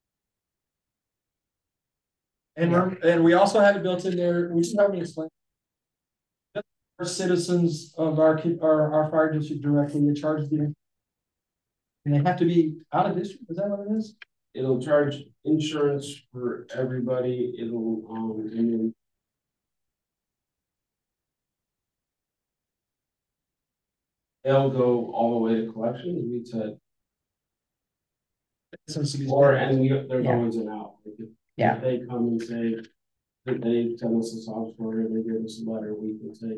And yeah. we're, and we also have it built in there. We just haven't explained. Our citizens of our our, our fire district directly, it charges them, and they have to be out of district. Is that what it is? It'll charge insurance for everybody. It'll um and then they'll go all the way to collections, we said, Since these- or, and we, there's Yeah. always an out. Like if, Yeah. if they come and say that they send us a software, they give us a letter, we can say,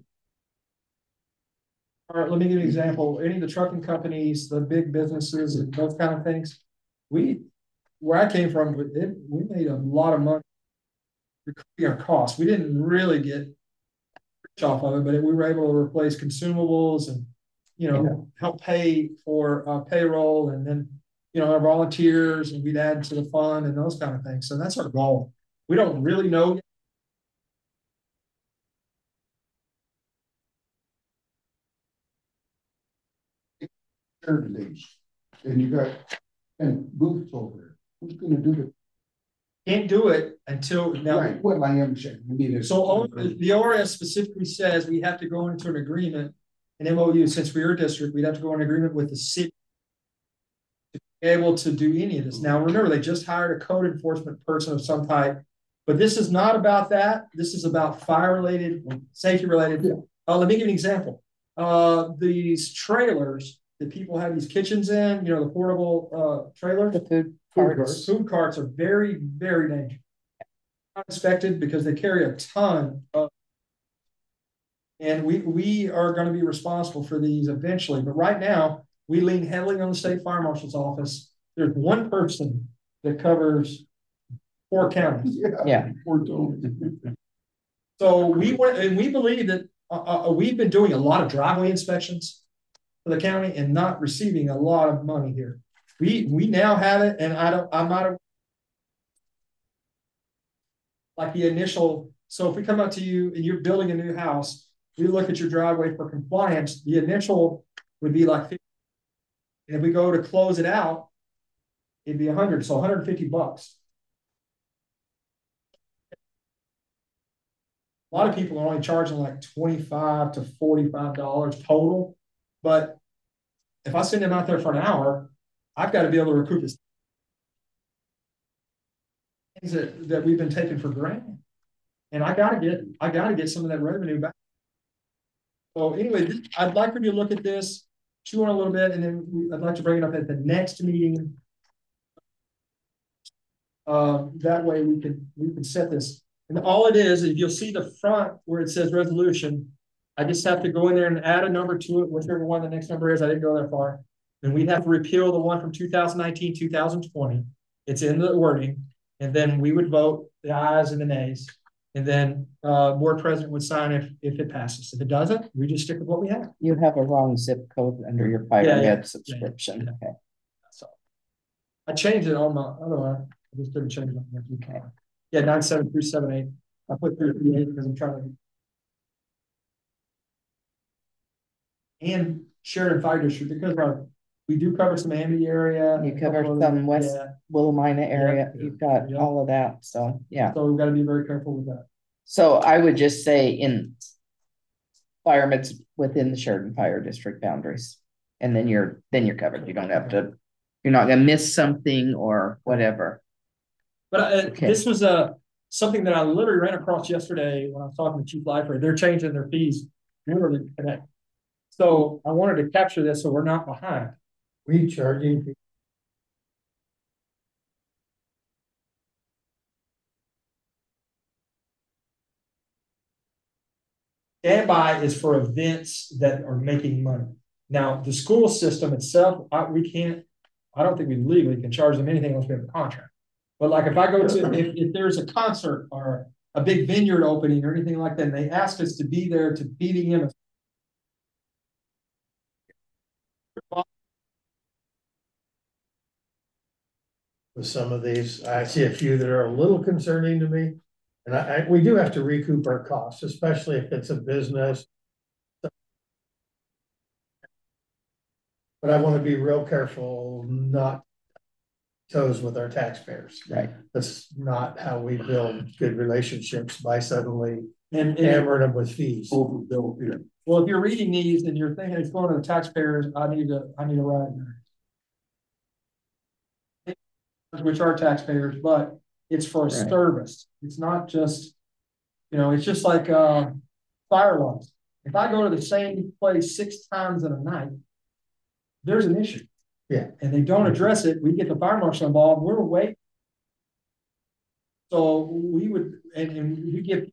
All right, let me give you an example. Any of the trucking companies, the big businesses and those kind of things. We, where I came from, it, we made a lot of money. Recovering our costs. We didn't really get rich off of it, but we were able to replace consumables and, you know, Yeah. help pay for uh, payroll and then, you know, our volunteers, and we'd add to the fund and those kind of things. So that's our goal. We don't really know. Saturdays, and you got, and booths over there, who's gonna do the? Can't do it until now. Right, well, I am saying, I mean, it's. So O- the O R S specifically says we have to go into an agreement, an M O U, since we're a district, we'd have to go in agreement with the city to be able to do any of this. Now, remember, they just hired a code enforcement person of some type, but this is not about that. This is about fire related, safety related. Yeah. Uh, let me give you an example. Uh, these trailers that people have these kitchens in, you know, the portable uh trailers. The food Food carts. carts, food carts are very, very dangerous. Not inspected because they carry a ton of. And we, we are gonna be responsible for these eventually, but right now, we lean heavily on the state fire marshal's office. There's one person that covers four counties. Yeah. We're doing. So we went, and we believe that, uh, uh, we've been doing a lot of driveway inspections for the county and not receiving a lot of money here. We, we now have it, and I don't, I'm not. Like the initial, so if we come up to you and you're building a new house, we look at your driveway for compliance, the initial would be like fifty. And if we go to close it out, it'd be a hundred, so one hundred fifty bucks. A lot of people are only charging like twenty-five to forty-five dollars total, but if I send them out there for an hour, I've got to be able to recoup this. Things that, that we've been taking for granted. And I gotta get, I gotta get some of that revenue back. So anyway, this, I'd like for you to look at this, chew on a little bit, and then we, I'd like to bring it up at the next meeting. Um, that way we can, we can set this. And all it is, if you'll see the front where it says resolution, I just have to go in there and add a number to it, whichever one the next number is. I didn't go that far. And we'd have to repeal the one from two thousand nineteen, two thousand twenty. It's in the wording. And then we would vote the ayes and the nays. And then uh board president would sign if if it passes. If it doesn't, we just stick with what we have. You have a wrong zip code under your fire Yeah, yeah, med subscription. yeah. Okay. So I changed it on my other one. I just didn't change it on my okay. Yeah, nine seven three seven eight. I put three three eight because I'm trying to. And Sheridan Fire District, because our, we do cover some Amity area. You cover some West yeah. Willamina area. Yeah. You've got Yeah. all of that. So, yeah. So we've got to be very careful with that. So I would just say in firemen's within the Sheridan Fire District boundaries. And then you're, then you're covered. You don't have to, you're not gonna miss something or whatever. But uh, Okay. this was uh, something that I literally ran across yesterday when I was talking to Chief Lifer. They're changing their fees literally today. So I wanted to capture this so we're not behind. We charging. Standby is for events that are making money. Now, the school system itself, I, we can't, I don't think we legally can charge them anything unless we have a contract. But like if I go to, if, if there's a concert or a big vineyard opening or anything like that, and they ask us to be there to B D M. With some of these, I see a few that are a little concerning to me. And I, I, we do have to recoup our costs, especially if it's a business. But I want to be real careful not toes with our taxpayers. Right. That's not how we build good relationships by suddenly And, and hammering them with fees. Overbuilt here. well, if you're reading these and you're thinking it's going to the taxpayers, I need to, I need to write in there. Which are taxpayers, but it's for a Right. service. It's not just, you know, it's just like uh fire laws. If I go to the same place six times in a night, there's an issue. Yeah. And they don't address it, we get the fire marshal involved, we're waiting. So we would, and, and we give.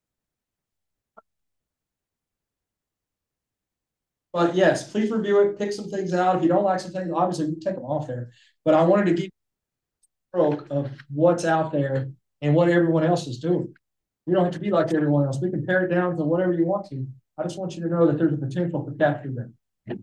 But yes, please review it, pick some things out. If you don't like some things, obviously we take them off there. But I wanted to give you a of what's out there and what everyone else is doing. We don't have to be like everyone else. We can pare it down to whatever you want to. I just want you to know that there's a potential for capture there.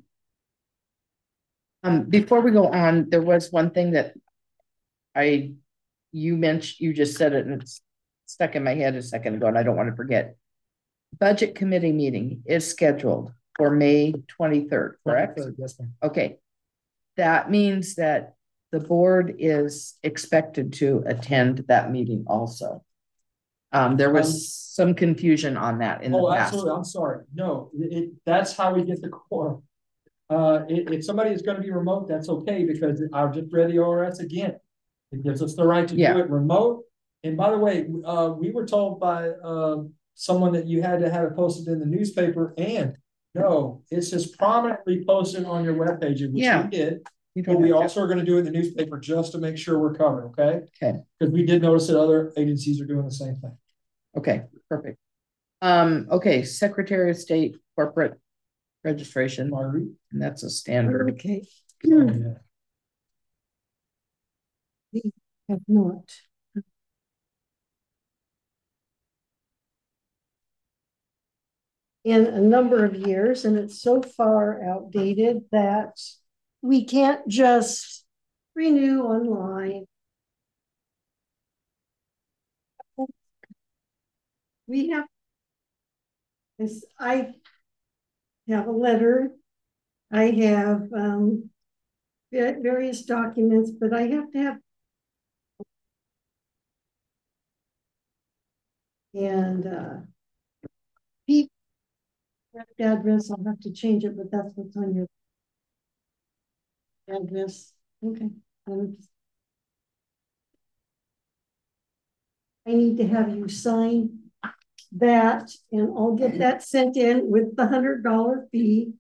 Um, before we go on, there was one thing that I, you mentioned, you just said it and it's stuck in my head a second ago and I don't want to forget. Budget committee meeting is scheduled for May twenty-third, correct? Yes, ma'am. Okay. That means that the board is expected to attend that meeting also. Um, there was um, some confusion on that in oh, the past. Absolutely. I'm sorry. No, it, it that's how we get the quorum. Uh, if, if somebody is going to be remote, that's okay because I've just read the O R S again. It gives us the right to yeah. do it remote. And by the way, uh, we were told by uh, someone that you had to have it posted in the newspaper, and no, it's just prominently posted on your webpage, which yeah. we did. But we also are going to do it in the newspaper just to make sure we're covered, okay? Okay. Because we did notice that other agencies are doing the same thing. Okay, perfect. Um, okay, Secretary of State corporate registration, Marguerite. And that's a standard. Okay. Oh, yeah. We have not. In a number of years, and it's so far outdated that we can't just renew online. We have this, I have a letter, I have um, various documents, but I have to have and uh, Pete address, I'll have to change it, but that's what's on your address. Okay. Um, I need to have you sign that, and I'll get that sent in with the hundred dollar fee.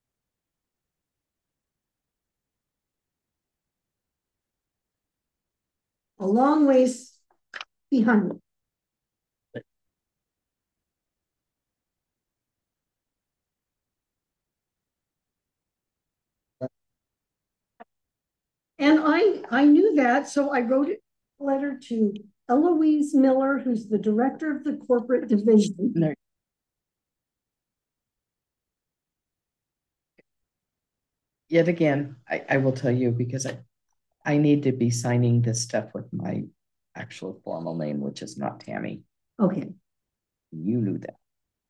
A long ways behind. And I, I knew that, so I wrote a letter to Eloise Miller, who's the director of the corporate division. No. Yet again, I, I will tell you because I, I need to be signing this stuff with my actual formal name, which is not Tammy. Okay. You knew that.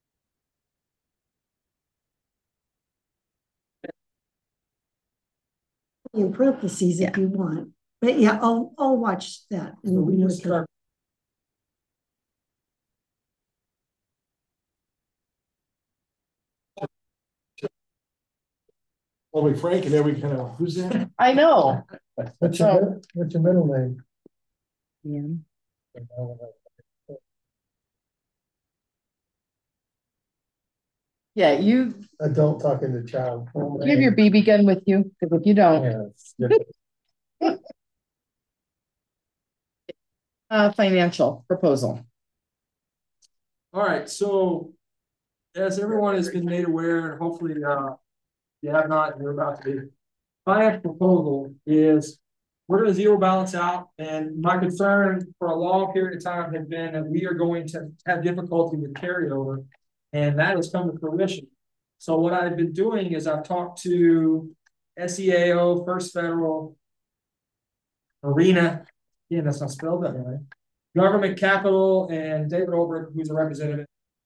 In parentheses yeah. if you want. But yeah, I'll I'll watch that. And so we just start. Well, we Frank and then we kind of who's that? I know. What's your so, what's your middle name? Yeah. Yeah, you adult talking to child. You have your B B gun with you, because if you don't. Yeah, uh, financial proposal. All right, so as everyone has been made aware, and hopefully uh, you have not, you're about to be. Financial proposal is we're going to zero balance out, and my concern for a long period of time has been that we are going to have difficulty with carryover. And that has come to fruition. So what I've been doing is I've talked to S E A O, First Federal, Arena, yeah, that's not spelled that right, Government Capital, and David Olbrich, who's a representative.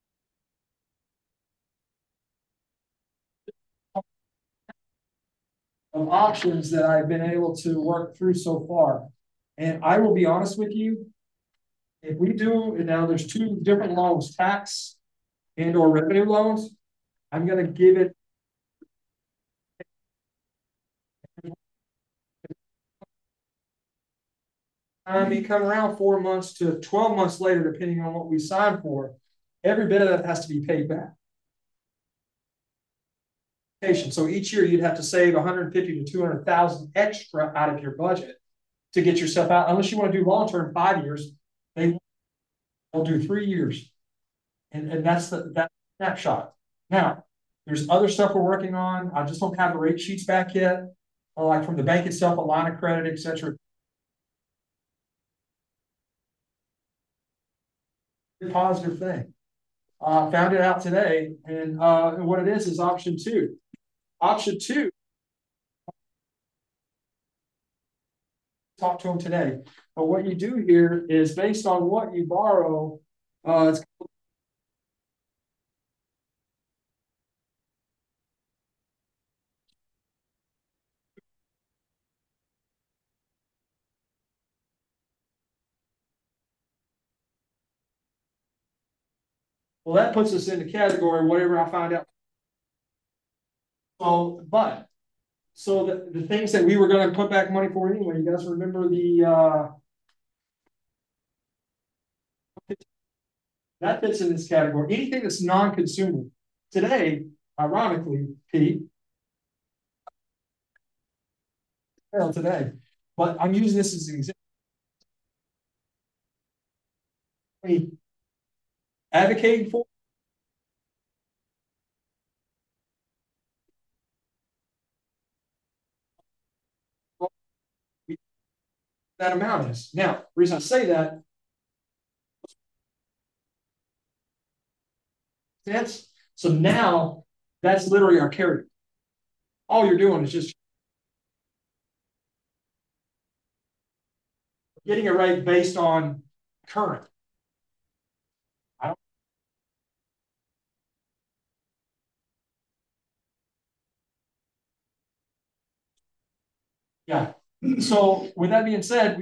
Of options that I've been able to work through so far. And I will be honest with you, if we do, and now there's two different loans, tax and or revenue loans, I'm going to give it I mean, come around four months to twelve months later, depending on what we sign for, every bit of that has to be paid back. So each year you'd have to save one hundred fifty to two hundred thousand extra out of your budget to get yourself out, unless you want to do long-term five years, they will do three years. And, and that's the that snapshot. Now, there's other stuff we're working on. I just don't have the rate sheets back yet, or like from the bank itself, a line of credit, et cetera. Positive thing. Uh, found it out today, and uh, and what it is is option two. Option two. Talk to them today, but what you do here is based on what you borrow. Uh, it's well, that puts us in the category whatever I find out. So, but so the, the things that we were going to put back money for anyway, you guys remember the uh that fits in this category. Anything that's non-consumer. Today, ironically, Pete. Well, today, but I'm using this as an example. Advocating for that amount is. Now, the reason I say that, sense. So now that's literally our carry. All you're doing is just getting a rate based on current. I don't. Yeah. So with that being said, we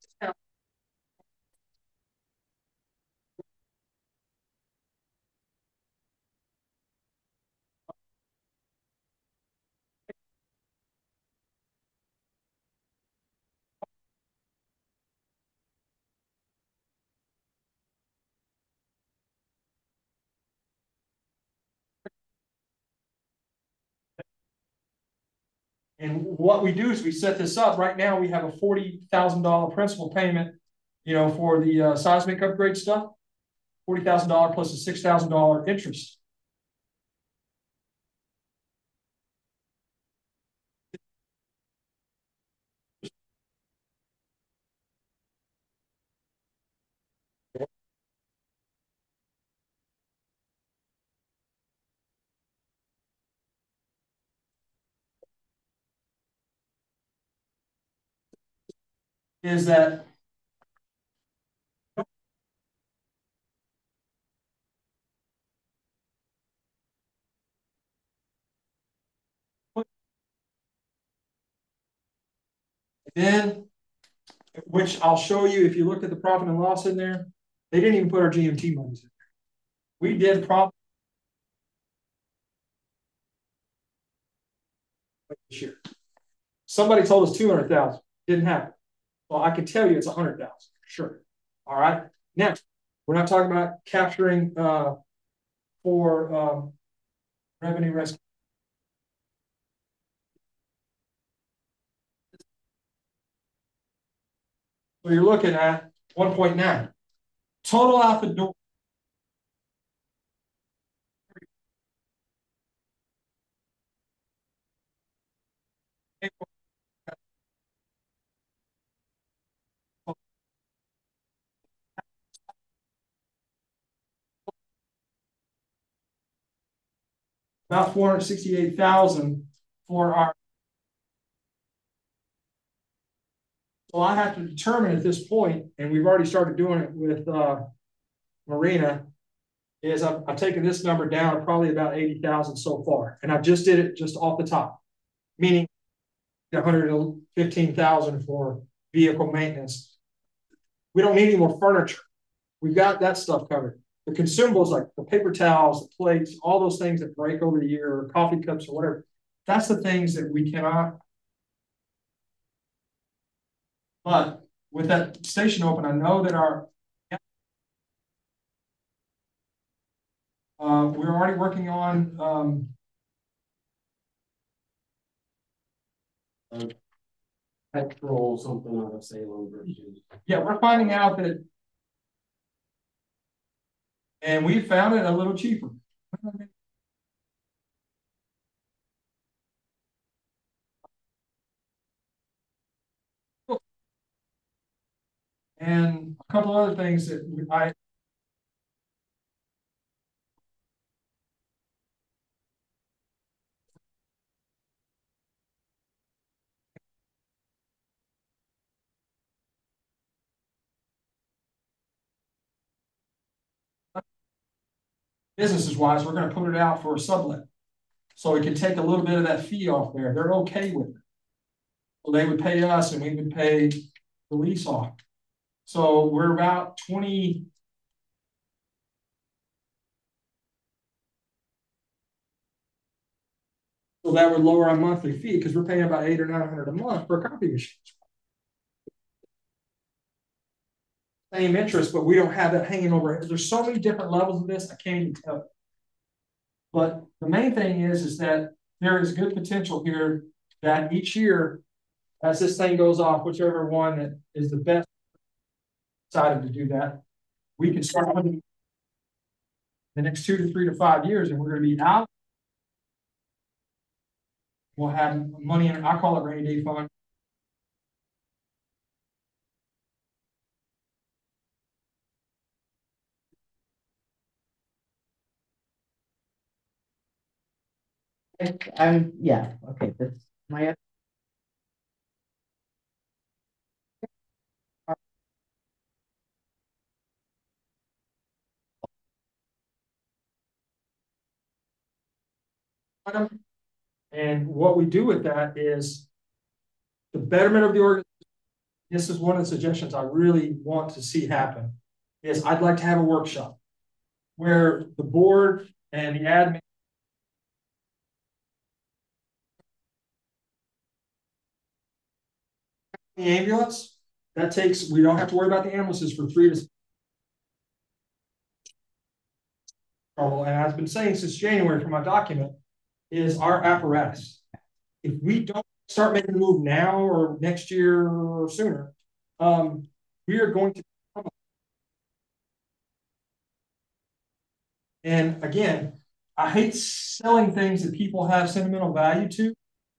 and what we do is we set this up. Right now, we have a forty thousand dollar principal payment, you know, for the uh, seismic upgrade stuff. Forty thousand dollar plus a six thousand dollar interest. Is that then, which I'll show you if you look at the profit and loss in there, they didn't even put our G M T monies in there. We did profit this year. Somebody told us two hundred thousand, didn't happen. Well, I can tell you it's one hundred thousand for sure. All right. Next, we're not talking about capturing uh, for um, revenue rescue. So you're looking at one point nine total out the door. About four hundred sixty-eight thousand for our. So I have to determine at this point, and we've already started doing it with uh, Marina, is I've, I've taken this number down to probably about eighty thousand so far. And I just did it just off the top, meaning one hundred fifteen thousand for vehicle maintenance. We don't need any more furniture. We've got that stuff covered. The consumables like the paper towels, the plates, all those things that break over the year, or coffee cups or whatever, that's the things that we cannot. But with that station open, I know that our uh, we're already working on um, a petrol something out of Salem versus. Yeah, we're finding out that. And we found it a little cheaper. And a couple other things that I. Businesses wise, we're going to put it out for a sublet. So we can take a little bit of that fee off there. They're okay with it. So they would pay us and we would pay the lease off. So we're about twenty. So that would lower our monthly fee because we're paying about eight or nine hundred a month for a copy machine. Same interest, but we don't have that hanging over. There's so many different levels of this, I can't even tell. But the main thing is, is that there is good potential here that each year, as this thing goes off, whichever one that is the best decided to do that, we can start the next two to three to five years, and we're going to be out. We'll have money in, I call it rainy day fund. I'm, yeah, okay, this, my. And what we do with that is the betterment of the organization. This is one of the suggestions I really want to see happen is I'd like to have a workshop where the board and the admin the ambulance that takes, we don't have to worry about the ambulances for three to and I've been saying since January for my document is our apparatus. If we don't start making a move now or next year or sooner, um, we are going to. And again, I hate selling things that people have sentimental value to.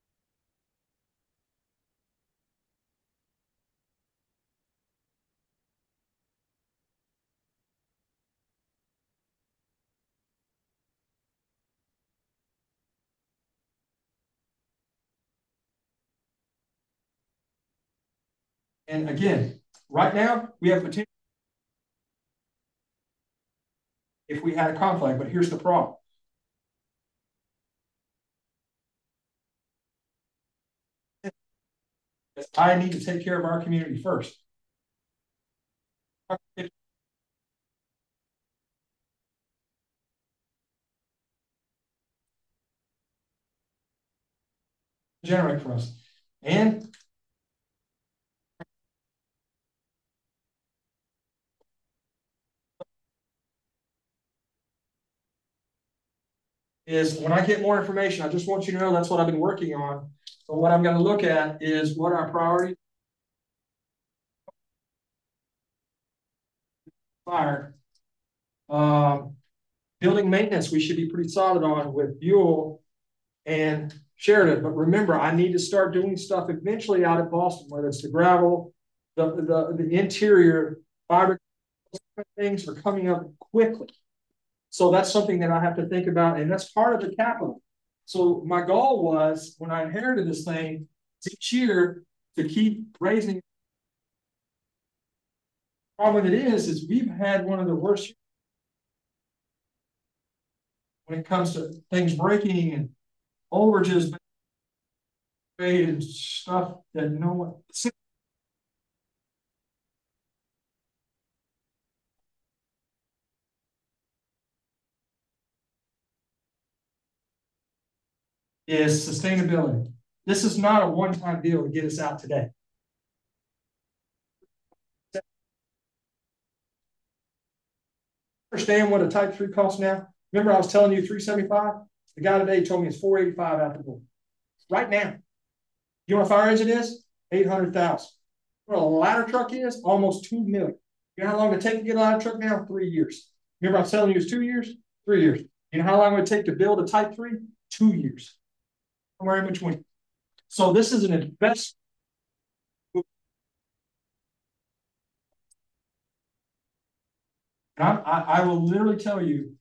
And again, right now we have potential if we had a conflict, but here's the problem. I need to take care of our community first. Generate for us. And is when I get more information, I just want you to know that's what I've been working on. So what I'm going to look at is what our priorities are. Um, building maintenance, we should be pretty solid on with Buell and Sheridan. But remember, I need to start doing stuff eventually out at Boston, whether it's the gravel, the, the, the interior fiber things are coming up quickly. So that's something that I have to think about, and that's part of the capital. So my goal was, when I inherited this thing, each year to keep raising. The problem it is, is we've had one of the worst years when it comes to things breaking and overages and stuff that no one. Is sustainability. This is not a one-time deal to get us out today. Understand what a type three costs now? Remember I was telling you three seventy-five? The guy today told me it's four eighty-five out the door. Right now. You know what a fire engine is? Eight hundred thousand. What a ladder truck is? Almost two million. You know how long it take to get a ladder truck now? Three years. Remember I'm telling you it's two years? Three years. You know how long it would take to build a Type three? Two years. Somewhere in between. So this is an investment. I, I, I will literally tell you.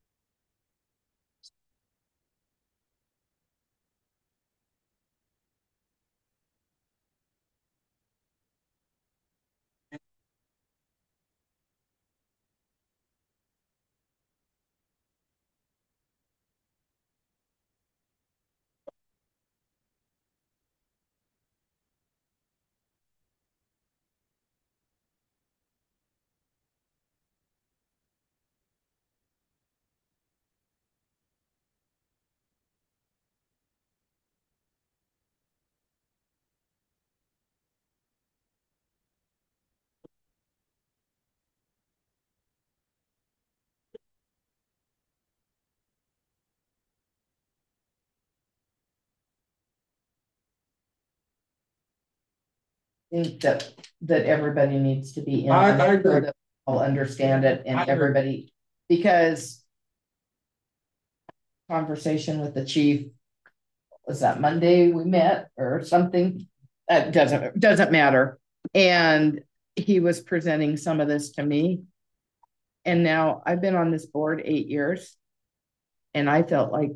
Think that, that everybody needs to be in. I- on it I so agree. that I'll understand it and I agree. everybody, because conversation with the chief, was that Monday we met or something? That doesn't, doesn't matter. And he was presenting some of this to me. And now I've been on this board eight years. And I felt like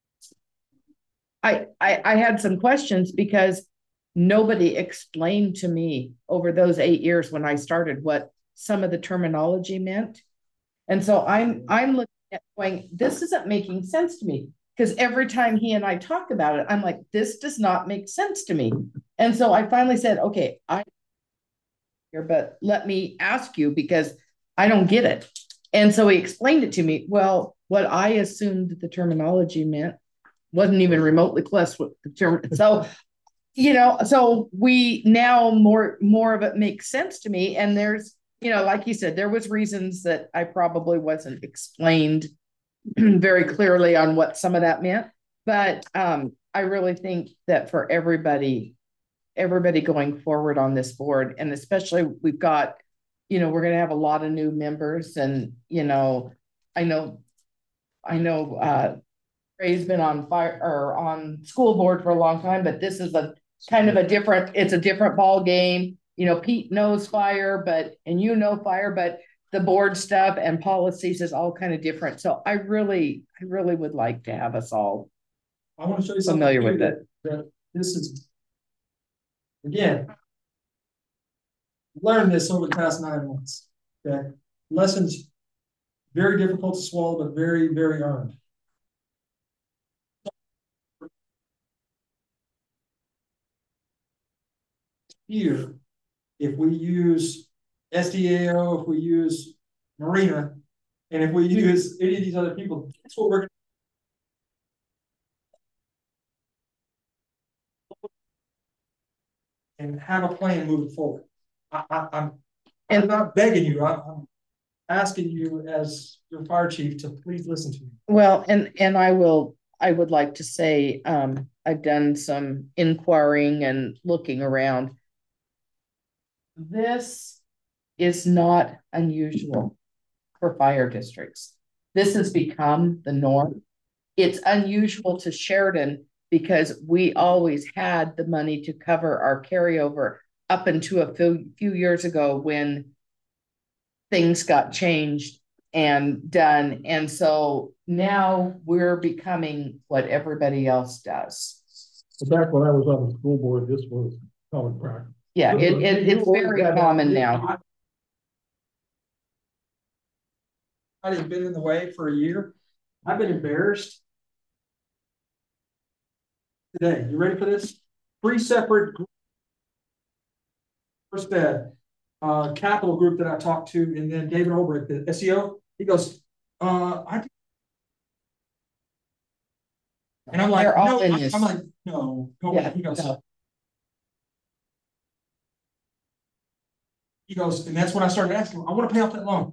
I, I, I had some questions because nobody explained to me over those eight years when I started what some of the terminology meant. And so I'm, I'm looking at going, this isn't making sense to me. Because every time he and I talk about it, I'm like, this does not make sense to me. And so I finally said, okay, I here, but let me ask you because I don't get it. And so he explained it to me. Well, what I assumed the terminology meant wasn't even remotely close with the term. So, you know, so we now more, more of it makes sense to me. And there's, you know, like you said, there was reasons that I probably wasn't explained very clearly on what some of that meant. But um, I really think that for everybody, everybody going forward on this board, and especially we've got, you know, we're going to have a lot of new members. And, you know, I know, I know uh, Ray's been on fire or on school board for a long time, but this is a kind of a different, it's a different ball game. You know, Pete knows fire, but, and you know fire, but the board stuff and policies is all kind of different. So I really, I really would like to have us all I want to show you something familiar with that, it. that this is, again, learned this over the past nine months. Okay, lessons very difficult to swallow, but very, very earned. Here, if we use S D A O, if we use Marina, and if we use any of these other people, that's what we're and have a plan moving forward. I, I, I'm, I'm not begging you. I'm, I'm asking you as your fire chief to please listen to me. Well, and, and I will, I would like to say, um, I've done some inquiring and looking around. This is not unusual for fire districts. This has become the norm. It's unusual to Sheridan because we always had the money to cover our carryover up until a few, few years ago when things got changed and done. And so now we're becoming what everybody else does. So back when I was on the school board, this was common practice. Yeah, it, it, it's very common now. I've been in the way for a year. I've been embarrassed. Today, you ready for this? Three separate groups. First Ed, uh, capital group that I talked to, and then David Olbrich, the S E O. He goes, uh, I. And I'm like, They're all no, in I, this. I'm like, no, go Yeah, away. He goes, no. he goes, and that's when I started asking him, I want to pay off that loan.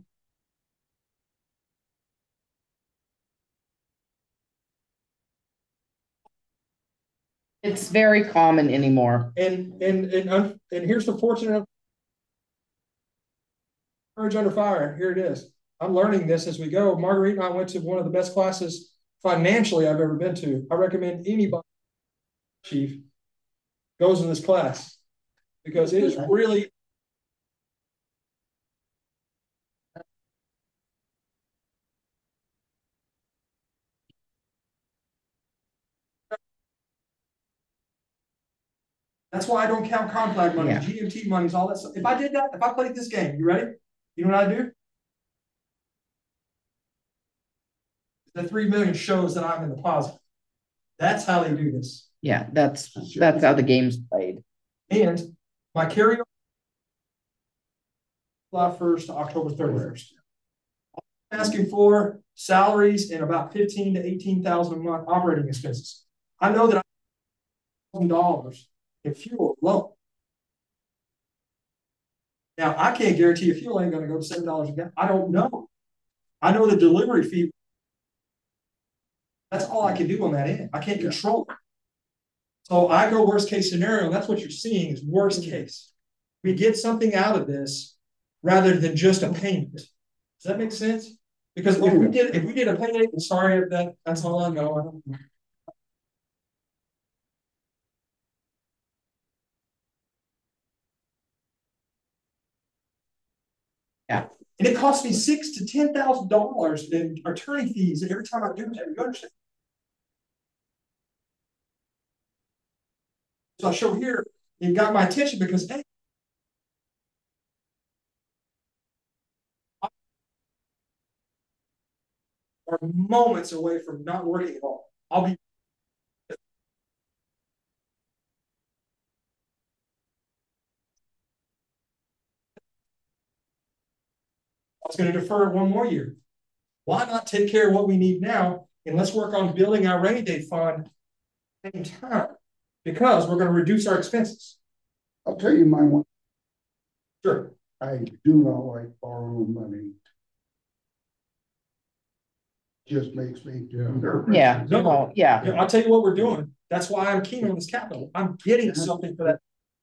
It's it's very common anymore. And, and, and, un- and here's the fortunate. Courage Under Fire, here it is. I'm learning this as we go. Marguerite and I went to one of the best classes financially I've ever been to. I recommend anybody, chief, goes in this class because it is really. That's why I don't count contract money, Yeah. G M T monies, all that stuff. If I did that, if I played this game, you ready? You know what I do? The three million shows that I'm in the positive. That's how they do this. Yeah, that's, that's how the game's played. And my carryover July first to October thirty-first. Asking for salaries and about fifteen to eighteen thousand a month operating expenses. I know that I dollars in fuel alone. Now I can't guarantee if fuel ain't gonna go to seven dollars a gallon. I don't know. I know the delivery fee. That's all I can do on that end. I can't control it. So I go worst case scenario, and that's what you're seeing is worst case. We get something out of this rather than just a payment. Does that make sense? Because if we did, if we did a payment, sorry if that that's all I know. I don't know. Yeah. And it costs me six to ten thousand dollars in attorney fees every time I do that. You understand? So I show here, it got my attention because hey, are moments away from not working at all. I'll be I was going to defer one more year. Why not take care of what we need now and let's work on building our rainy day fund at the same time because we're going to reduce our expenses. I'll tell you my one. Sure. I do not like borrowing money. Just makes me nervous. Yeah, No. no, yeah. Yeah, I'll tell you what we're doing. That's why I'm keen on this capital. I'm getting something for that.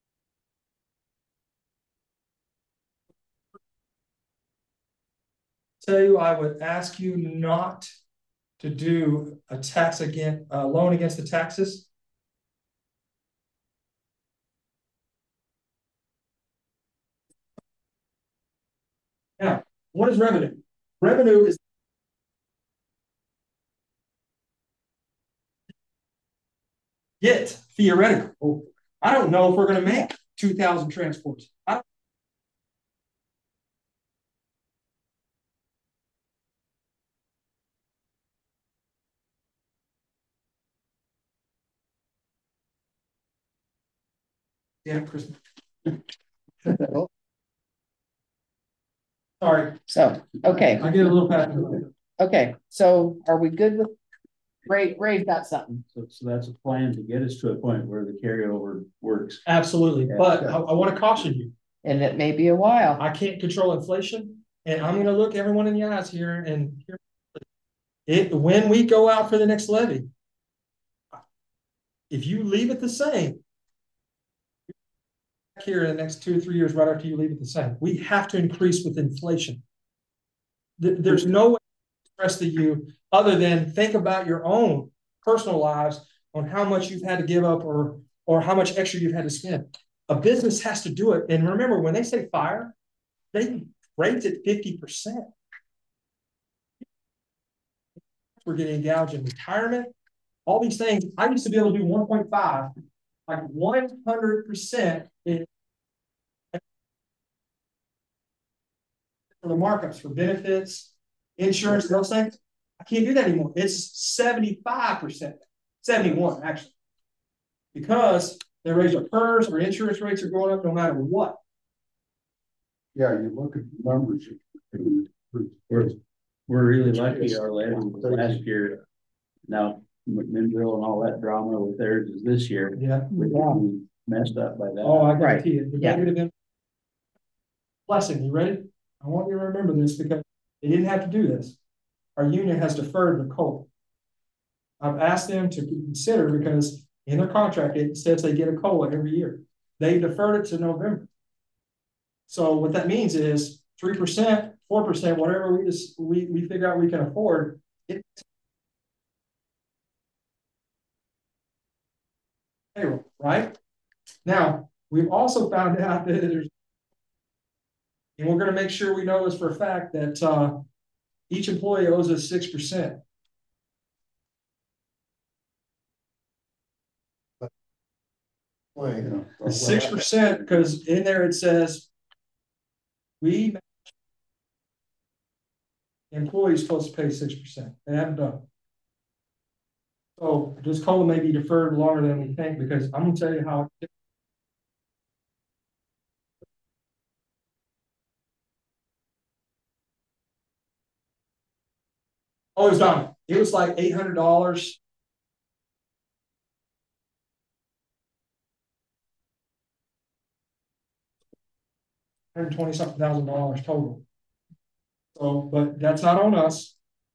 Tell you, I would ask you not to do a tax against a loan against the taxes. Now, what is revenue? Revenue is yet theoretical. I don't know if we're going to make two thousand transports. I don't Yeah, Chris. Sorry. So, okay, I get a little passionate. okay, so are we good with? Ray, Ray's got something. So, so that's a plan to get us to a point where the carryover works. Absolutely. But I, I want to caution you. And it may be a while. I can't control inflation. And I'm going to look everyone in the eyes here and it when we go out for the next levy, if you leave it the same, here in the next two or three years, right after you leave it the same, we have to increase with inflation. There's no way to express to you other than think about your own personal lives on how much you've had to give up or or how much extra you've had to spend. A business has to do it. And remember, when they say fire, they rate it fifty percent. We're getting gouged in retirement, all these things. I used to be able to do one point five, like one hundred percent in for the markups for benefits, insurance, those things. I can't do that anymore. It's seventy-five percent, seventy-one actually, because they raise our P E R S, our insurance rates are going up no matter what. Yeah, you look at the numbers. We're, we're really lucky our levy was last year. Now, McMinnville and all that drama with theirs is this year. Yeah. We we messed up by that. Oh, I Right. guarantee it. The Yeah. negative blessing. You ready? I want you to remember this because they didn't have to do this. Our union has deferred the COLA. I've asked them to consider because In their contract, it says they get a COLA every year. They deferred it to November. So what that means is three percent, four percent, whatever we just we, we figure out we can afford, it payroll, right? Now, we've also found out that there's, and we're going to make sure we know this for a fact, that uh, each employee owes us six percent. Six percent, because in there it says we employees supposed to pay six percent. They haven't done it. So this COLA may be deferred longer than we think, because I'm gonna tell you how. Oh, it was done. It was like eight hundred dollars. Hundred twenty something thousand dollars total. So, but that's not on us.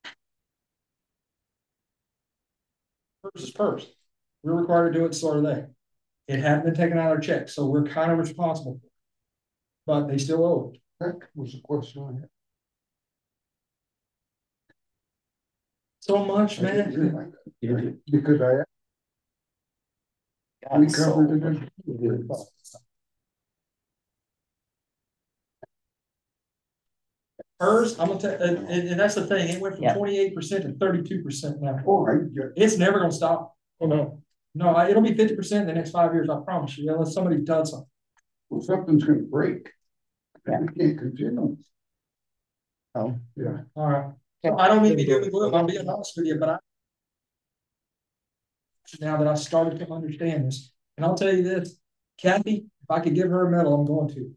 Purse is purse. We're required to do it, so are they. It hadn't been taken out of our check, so we're kind of responsible. But they still owe it. That was the question I had. So much, man. Because I. We covered it. in- Hers, I'm gonna tell, and, and and that's the thing, it went from Yeah. twenty-eight percent to thirty-two percent now. Oh, I get, It's never gonna stop. Oh, no. No, I- it'll be fifty percent in the next five years, I promise you, unless somebody does something. well, something's gonna break. Yeah. We can't continue. Oh. Yeah. All right. So I don't mean to be doom and gloom, I'm being honest with you, but I. Now that I started to understand this, and I'll tell you this, Kathy, if I could give her a medal, I'm going to.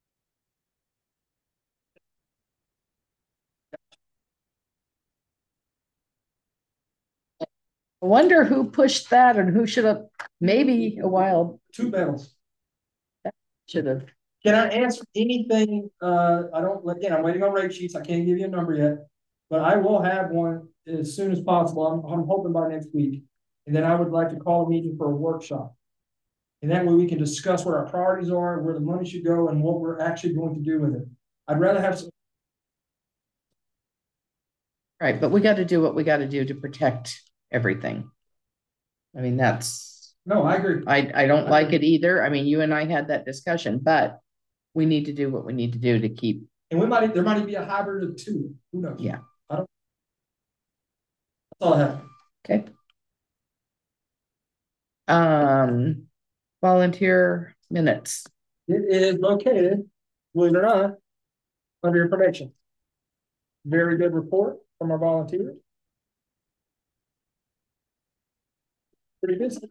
I wonder who pushed that and who should have, maybe a while, Two medals. should have. Can I answer anything? Uh, I don't, again, I'm waiting on rate sheets. I can't give you a number yet. But I will have one as soon as possible. I'm, I'm hoping by next week. And then I would like to call a meeting for a workshop. And that way we can discuss what our priorities are, where the money should go, and what we're actually going to do with it. I'd rather have some. Right, but we got to do what we got to do to protect everything. I mean, that's, No, I agree. I, I don't like it either. I mean, you and I had that discussion, but we need to do what we need to do to keep. And we might, there might be a hybrid of two. Who knows? Yeah. I don't. That's all I have. Okay. Um, volunteer minutes. It is located, believe it or not, under information. Very good report from our volunteers. Pretty busy.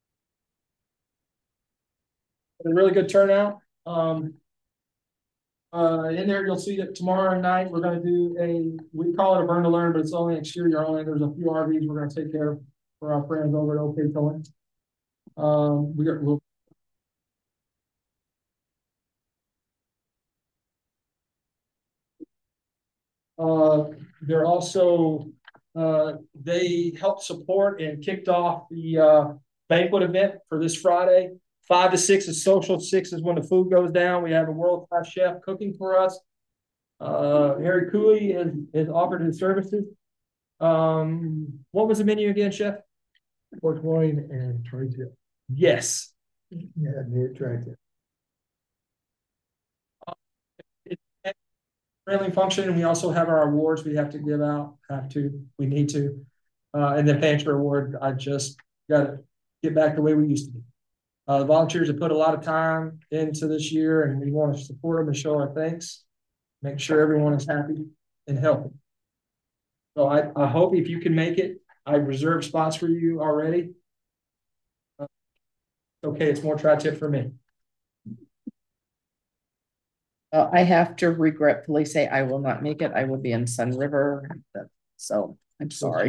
A really good turnout. Um, uh, in there, you'll see that tomorrow night we're going to do a, we call it a burn to learn, but it's only exterior only. There's a few R Vs we're going to take care of for our friends over at OK Towing. Um, we got, we'll Uh, they're also, uh, they helped support and kicked off the uh, banquet event for this Friday. Five to six is social, six is when the food goes down. We have a world-class chef cooking for us. Uh, Harry Cooley has, has offered his services. Um, what was the menu again, Chef? Pork loin and tri-tip. Yes. Yeah, near tri-tip. Friendly function, and we also have our awards we have to give out, have to, we need to. Uh, and the pantry award, I just got to get back the way we used to be. Uh, the volunteers have put a lot of time into this year, and we want to support them and show our thanks. Make sure everyone is happy and healthy. So I, I hope if you can make it, I reserved spots for you already. Uh, okay, it's more tri-tip for me. Uh, I have to regretfully say I will not make it. I will be in Sun River. So I'm sorry.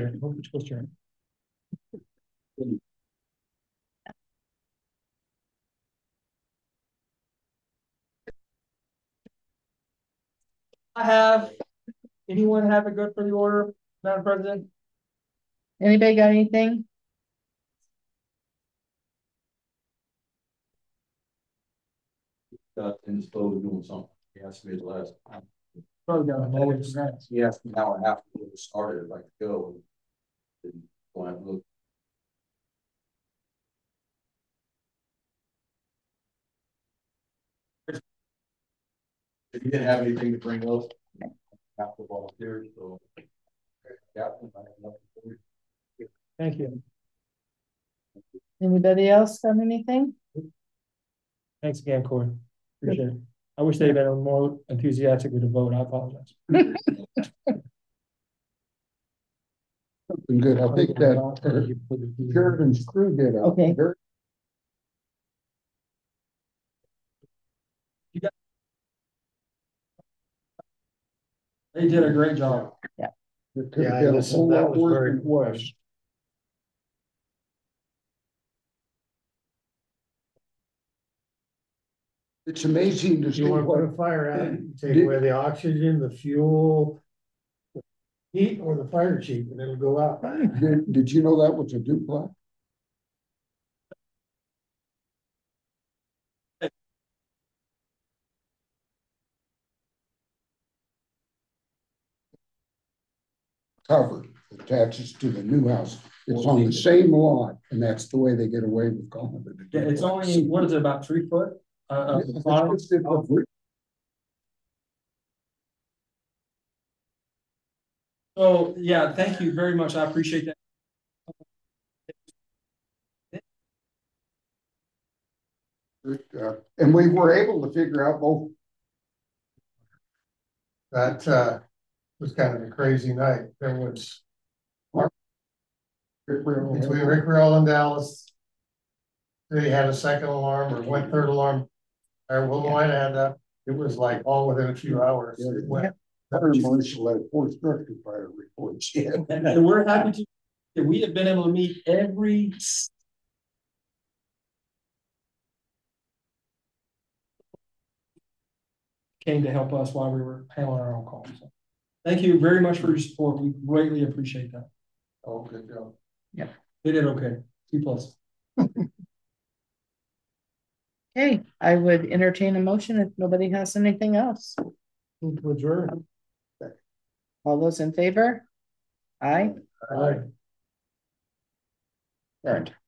I have, anyone have a good for the order, Madam President? Anybody got anything? got in the stove doing something. He has to be the last. Probably got a mower for that. Yes, now I have to get it started, like go. And go and look. If you didn't have anything to bring up, have to volunteer, so. Yeah. Thank you. Anybody else got anything? Thanks again, Corey. Appreciate it. I wish they'd been more enthusiastic with the vote. I apologize. Something good. I think that uh, Sheridan's crew did. a Okay. very They did a great job. It could Yeah, have I been a listened. whole That lot was worse very- than it was. It's amazing to see You wanna what, put a fire out, take away the oxygen, the fuel. Heat or the fire chief, and it'll go out. did, did you know that was a duplex? Covered, attaches to the new house. It's on the same lot, and that's the way they get away with calling it. a Yeah, it's duplex. only, what is it, about three foot? Uh, uh, Yeah, it's bottom? just a- So, yeah, thank you very much. I appreciate that. Uh, And we were able to figure out both. That, uh, was kind of a crazy night. There was, between Rick Roll and Dallas. They had a second alarm or went third alarm. Or Will might have that. It was like all within a few hours. It went. Fire marshal had four structure fire reports yet. And, and we're happy to, that we have been able to meet every. Came to help us while we were handling our own calls. So, thank you very much for your support. We greatly appreciate that. Oh, good job. They did okay. C plus. Okay, I would entertain a motion if nobody has anything else. Move to adjourn. All those in favor? Aye. Aye. Good.